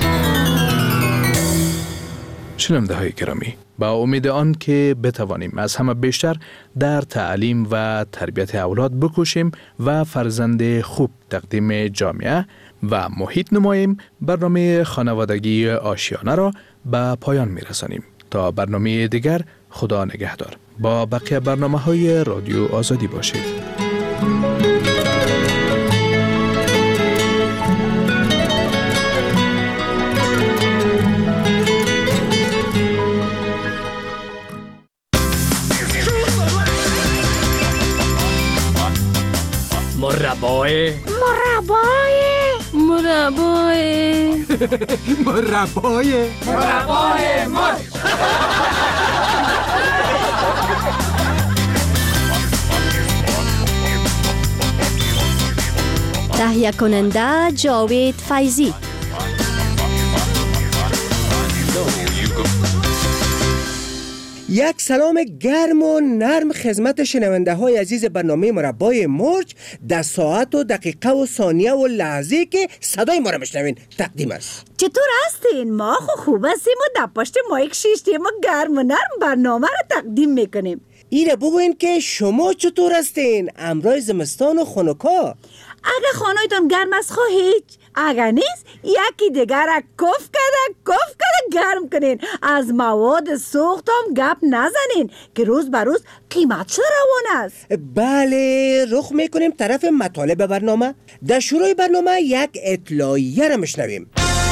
شنونده های گرامی، با امید آن که بتوانیم از همه بیشتر در تعلیم و تربیت اولاد بکوشیم و فرزند خوب تقدیم جامعه و محیط نماییم، برنامه خانوادگی آشیانه را به پایان می رسانیم. تا برنامه دیگر، خدا نگهدار. با بقیه برنامه های رادیو آزادی باشید. مربای مربای مربای مربای مربای مر تهیه کننده جاوید فیضی. یک سلام گرم و نرم خدمت شنونده های عزیز برنامه مربای مرج در ساعت و دقیقه و ثانیه و لحظه که صدای ما را میشنوین تقدیم است. چطور هستین؟ ما خو خوب هستیم و در پشت مایک شیشتیم و گرم و نرم برنامه را تقدیم میکنیم. ایره بگوین که شما چطور هستین؟ امرای زمستان و خنکا. اگه خانه‌تان گرم است خو هیچ، اگر نیست یکی دیگر را کف کرده کف کرده گرم کنین. از مواد سوخت هم گپ نزنین که روز به روز قیمتش روان است. بله، رخ میکنیم طرف مطالب برنامه. در شروع برنامه یک اطلاعیه را میشنویم.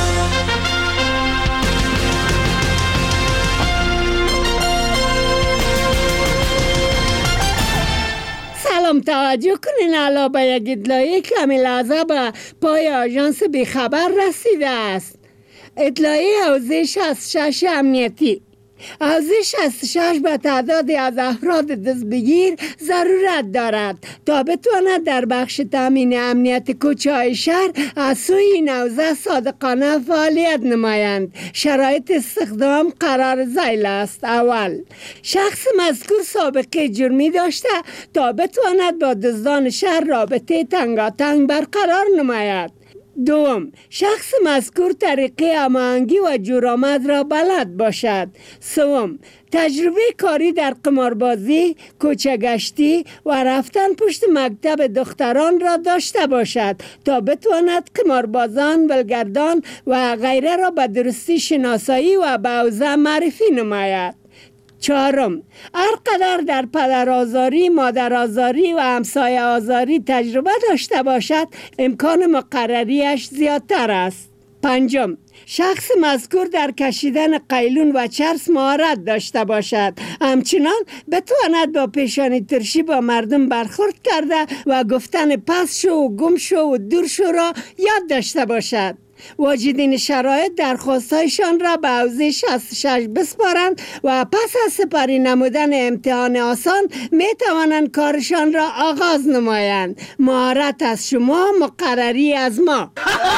سلام، توجه کنین علا به یک اطلاعیه که همین لحظه به پای آژانس بیخبر رسیده است. اطلاعیه حوزه شصت و شش امنیتی. حوزه شصت و شش به تعدادی از افراد دستبگیر ضرورت دارد تا بتواند در بخش تامین امنیت کوچه های شهر از سوی این حوزه صادقانه فعالیت نمایند. شرایط استخدام قرار ذیل است. اول، شخص مذکور سابقه جرمی داشته تا بتواند با دزدان شهر رابطه تنگاتنگ برقرار نماید. دوم، شخص مذکور طریقه هماهنگی و جورآمد را بلد باشد. سوم، تجربه کاری در قماربازی، کوچه‌گشتی و رفتن پشت مکتب دختران را داشته باشد تا بتواند قماربازان، ولگردان و غیره را به درستی شناسایی و به اوضاع معرفی نماید. چهارم، هر قدر در پدر آزاری، مادر آزاری و همسایه آزاری تجربه داشته باشد امکان مقرریش زیادتر است. پنجم، شخص مذکور در کشیدن قیلون و چرس مهارت داشته باشد، همچنان بتواند با پیشانی ترشی با مردم برخورد کرده و گفتن پس شو و گم شو و دور شو را یاد داشته باشد. واجدین شرایط درخواستایشان را به حوزه شصت و شش بسپارند و پس از سپاری نمودن امتحان آسان می توانند کارشان را آغاز نمایند. مهارت از شما، مقرری از ما.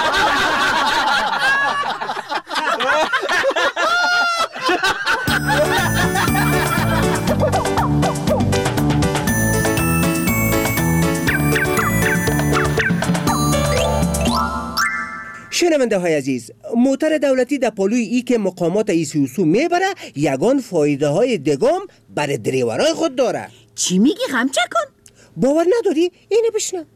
شنونده های عزیز، موتر دولتی در پالوی ای که مقامات ایسیوسو میبره یگان فایده های دگام برای دریورای خود داره. چی میگی خمچه کن؟ باور نداری؟ اینه بشنو.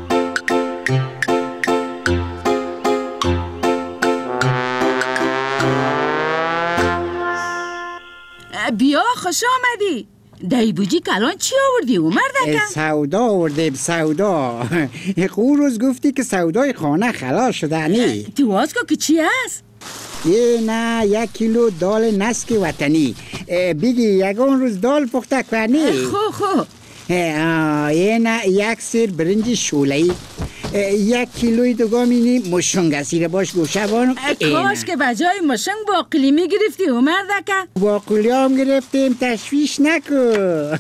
بیا خوش آمدی. دیبوجی کلان چی آوردی اومر دکه؟ سودا آوردیم سودا. اون روز گفتی که سودای خانه خلاص شده نی؟ تو آز که چی هست؟ یه نه یک کیلو دال نسک وطنی. بگی یگان روز دال پخته کنی؟ خو خو. یه نه یک سیر برنج شوله‌ای، یک کیلوی دوگامینی مشنگ اسیره باش گوشه بانو. کاش که بجای مشنگ باقلی میگرفتی اومر دکه. باقلی هم گرفتیم، تشویش نکو.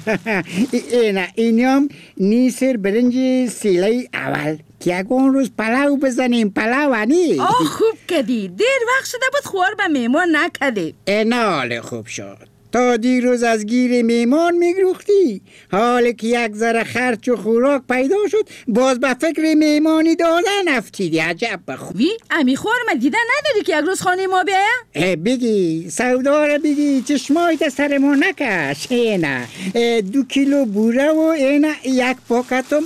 اینا اینی هم نی سیر برنج سیله اول که یکون روز پلاو بزنیم. پلاو هنی؟ آه خوب کدی، دیر وقت شده بود خوار به میمان نکدی. اینا حال خوب شد. تا دیروز از گیر میمان میگروختی، حال که یک ذره خرچ و خوراک پیدا شد باز به فکر میمانی دادن افتیدی. عجب بخوی. امی خور من دیده نداری که یک روز خانه ما بیایم؟ بگی سودا را بگی، چشمایت سر ما نکش. اینا دو کیلو بوره و اینا یک پاکتم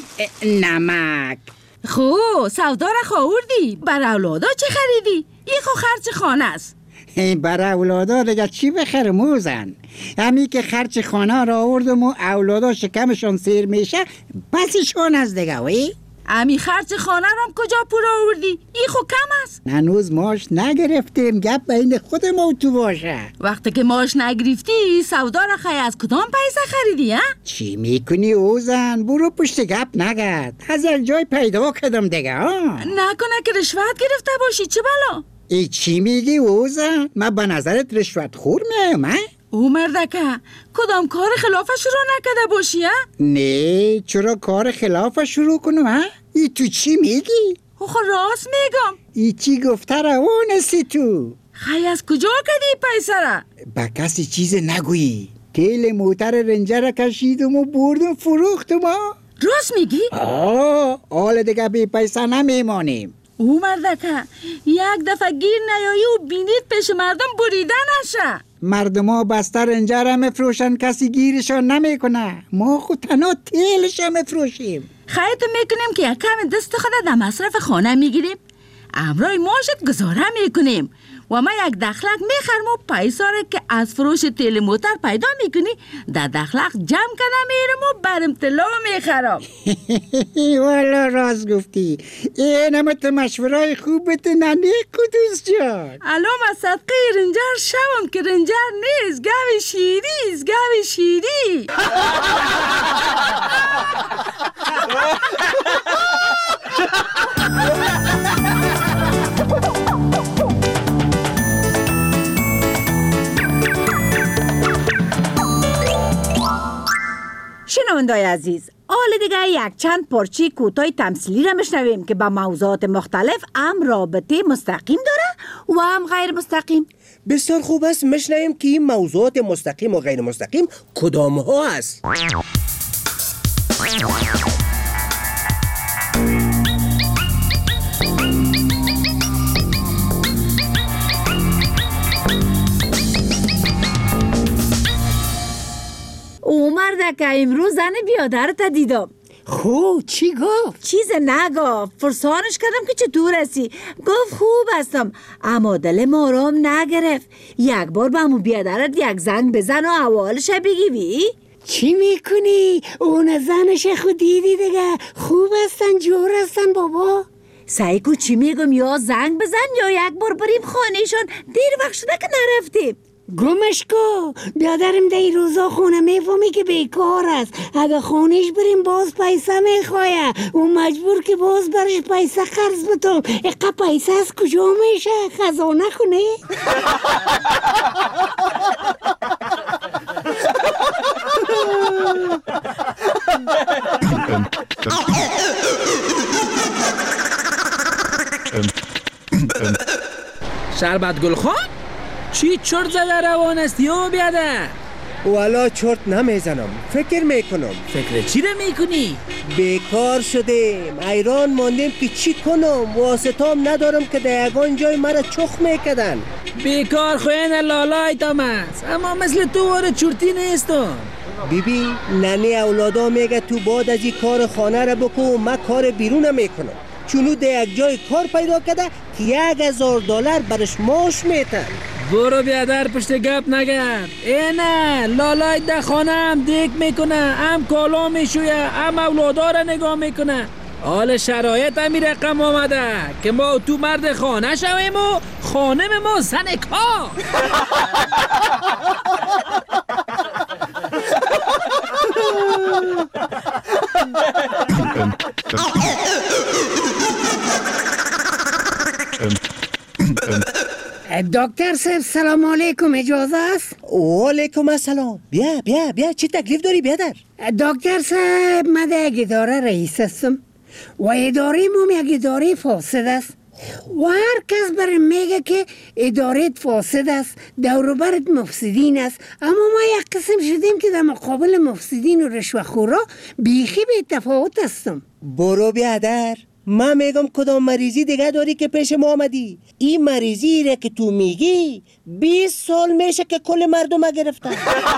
نمک. خو سودا را خواهردی؟ بر اولادا چه خریدی؟ این خو خرچ خانه است. برای اولادا دیگه چی بخره موزن؟ همی که خرچ خانه را آوردم و اولادا شکمشان سیر میشه پسشان از دیگه وی؟ همی خرچ خانه را کجا پورا آوردی؟ این خو کم است. هنوز ماش نگرفتیم، گپ بین خود ما تو باشه. وقتی که ماش نگرفتی سودا را خیلی از کدام پیسه خریدی ها؟ چی میکنی اوزن؟ برو پشت گپ نگرد، از جای پیدا کردم دیگه ها. نکنه که رشوت گرفته باشی؟ چه بلا؟ ای چی میگی اوزن؟ من به نظرت رشوت خور میام ها؟ او مردکه کدام کار خلافه شروع نکده باشی ها؟ نه چرا کار خلافه شروع کنم ها؟ ای تو چی میگی؟ خو راست میگم. ای چی گفته روانستی تو؟ خیلی از کجا کدی پیسه را؟ با کسی چیز نگویی. کیل موتر رنجه را کشیدم و بردم فروختم ها. راست میگی؟ آه حال دیگه بی پیسه نمیمانیم. او مردکه یک دفعه گیر نیایی و بینید پیش مردم بریده نشه. مردم ها بستر رنجه را میفروشن، کسی گیرشان نمیکنه. ما خود تنها تیلش را میفروشیم. خیلی تو میکنیم که یک کم دست خود در مصرف خانه میگیریم، امرای ماشت گذاره میکنیم و ما یک دخلق میخرم و پیسا را که از فروش تیل موتر پیدا میکنی در دخلق جمع کنه میرم و برم طلا میخرم. والا راست گفتی. این همه تو مشورای خوبت ننی قدوس جان. الان از صدقه رنجر شوم که رنجر نیست، گوی شیری است، گوی شیری. شنوندای عزیز، حال دیگه یک چند پرچی کوتاه تمثیلی را میشنویم که با موضوعات مختلف هم رابطه مستقیم داره و هم غیر مستقیم. بسیار خوب است، میشنویم که این موضوعات مستقیم و غیر مستقیم کدام ها است. که امروز زن بیادرت دیدم. خو چی گفت؟ چیز نگفت. فرسانش کردم که چطور هستی. گفت خوب هستم، اما دل آرام نگرفت. یک بار به همون بیادرت یک زنگ بزن و احوالش بگیوی. چی میکنی؟ اون زنش خود دیدی دیگه، خوب هستن، جور هستن بابا. سعی کو چی میگم، یا زنگ بزن یا یک بار بریم خانهشان. دیر وقت شده که نرفتیم. گمش کو، بیادرم دی روزا خونه میفهمی که بیکار است. اگه خونش بریم باز پیسه میخواه، اون مجبور که باز برش پیسه قرض بتم. اقا پیسه از کجا میشه؟ خزانه خونه؟ شربت گل خان؟ چی چرت زده روان استی او بیادر؟ والا چرت نمیزنم، فکر میکنم. فکر چی رو میکنی؟ بیکار شدیم، حیران ماندیم که چی کنم. واسطام ندارم که در یگان جای مرا چخ میکدن. بیکار خوین لالای تام است، اما مثل تو واره چرتی نیستم. بیبی ننه اولادا میگه تو بعد از این کار خانه را بکن، من کار بیرون میکنم. چونو در یک جای کار پیدا کرده که یک هزار دلار برش معاش میتن. برو بیادر پشت گپ نگرد. اینه لالای ده خانه هم دیک میکنه، هم کالا میشویه، هم اولادا را نگاه میکنه. حال شرایط همی رقم آمده که ما تو مرد خانه شویم و خانم ما زن کار. دکتر صاحب سلام علیکم، اجازه است؟ و علیکم السلام. بیا بیا بیا، چی تکلیف داری بیادر؟ دکتر صاحب من در یک اداره رئیس هستم و اداره ما یک اداره فاسد است و هر کس برای میگه که اداره فاسد است، دوروبرت مفسدین است، اما ما یک قسم شدیم که در مقابل مفسدین و رشوه‌خورا بیخی به تفاوت هستم. برو بیادر، من میگم کدام مریضی دیگه داری که پیش ما آمدی. این مریضی ره که تو میگی بیست سال میشه که کل مردم گرفتن.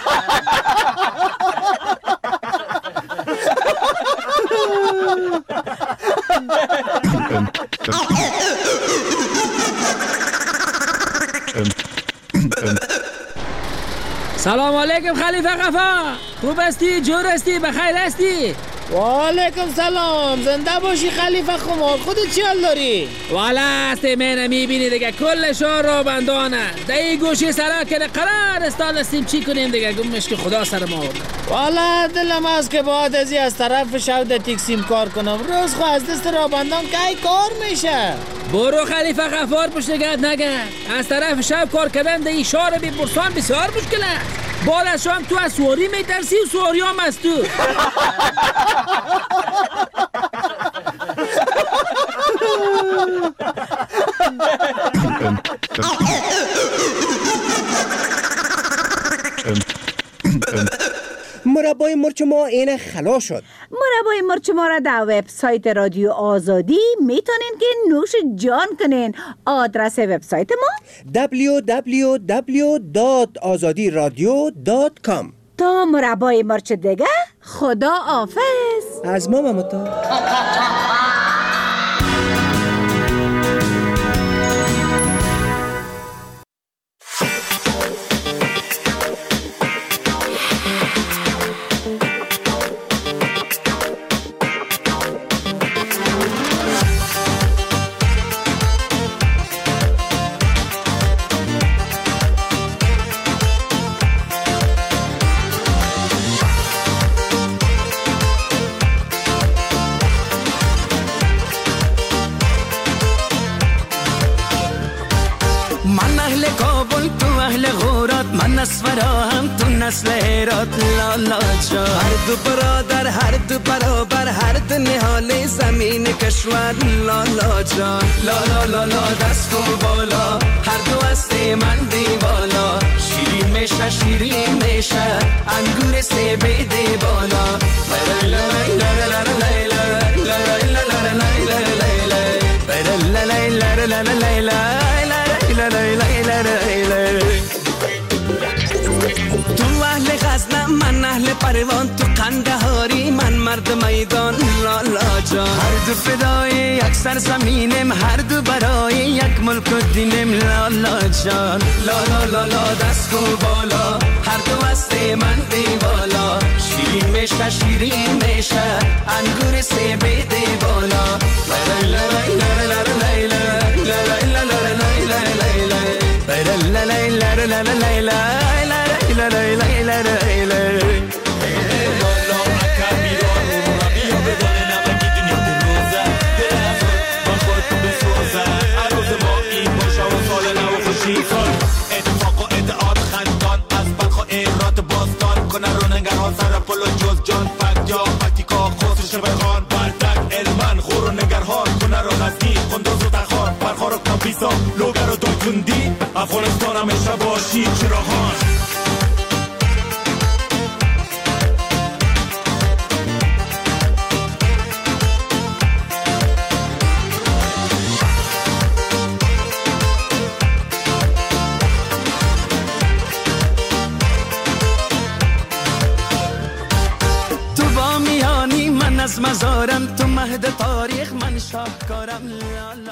سلام علیکم خلیفه قفا، خوب هستی؟ جور هستی؟ بخیر هستی؟ و علیکم سلام، زنده باشی خلیفه خمار. خودت چی حال داری؟ والا هستی منه میبینی دیگه، کل شهر را بندانه دایی گوشی سرا کنه، قرار استال هستیم چی کنیم دیگه، گمش که خدا سر ما ورده. والا دلم از که باید ازی از طرف شود تکسیم کار کنم، روز خو از دست را بندان که ای کار میشه. برو خلیفه غفار پشت گرد نگرد، از طرف شب کار کردن در این شهر بی برسان بسیار مشکل است. بعد از شام تو از سواری میترسی و سواری هم از تو. مربای مرچ ما این خلا شد. مربای مرچ ما را در وبسایت رادیو آزادی میتونین که نوش جان کنین. آدرس وبسایت ما دبلیو دبلیو دبلیو دات آزادی رادیو دات کام. تا مربای مرچ دیگه، خدا حافظ. از ما ممتا. نسورا هم تو نسل هرات لالا جا، هر دو برادر هر دو برابر هر دو نهال زمین کشور لالا جا، لالا لالا دست و بالا هر دو هسته من دیوالا، شیرین میشه شیرین میشه انگور سه بیده بالا. تو اهل غزنم من اهل پروان، تو قندهاری من مرد میدان. لالا جان هر دو فدای یک سرزمینم، هر دو برای یک ملک و دینم. لالا جان لالا لالا دست کو بالا، هر دو هست من دیوالا. شیرین میشه شیرین میشه انگور سیب دی بالا. لا لا لا لا لا لا لا لا لا لا لا اتفاق و ادعاد خندان از بلخ و ایرات باستان کنه رو نگرها سر پل و جز جان فکت یا فکتیکا خسر شبهان بردک علمان خور و نگرهان کنه رو غزنی خندوز و تخان برخار و کمپیسا لوگر و دایتوندی افغانستان همیشه باشی چراغان. از مزارم تو مهد تاریخ من شاهکارم.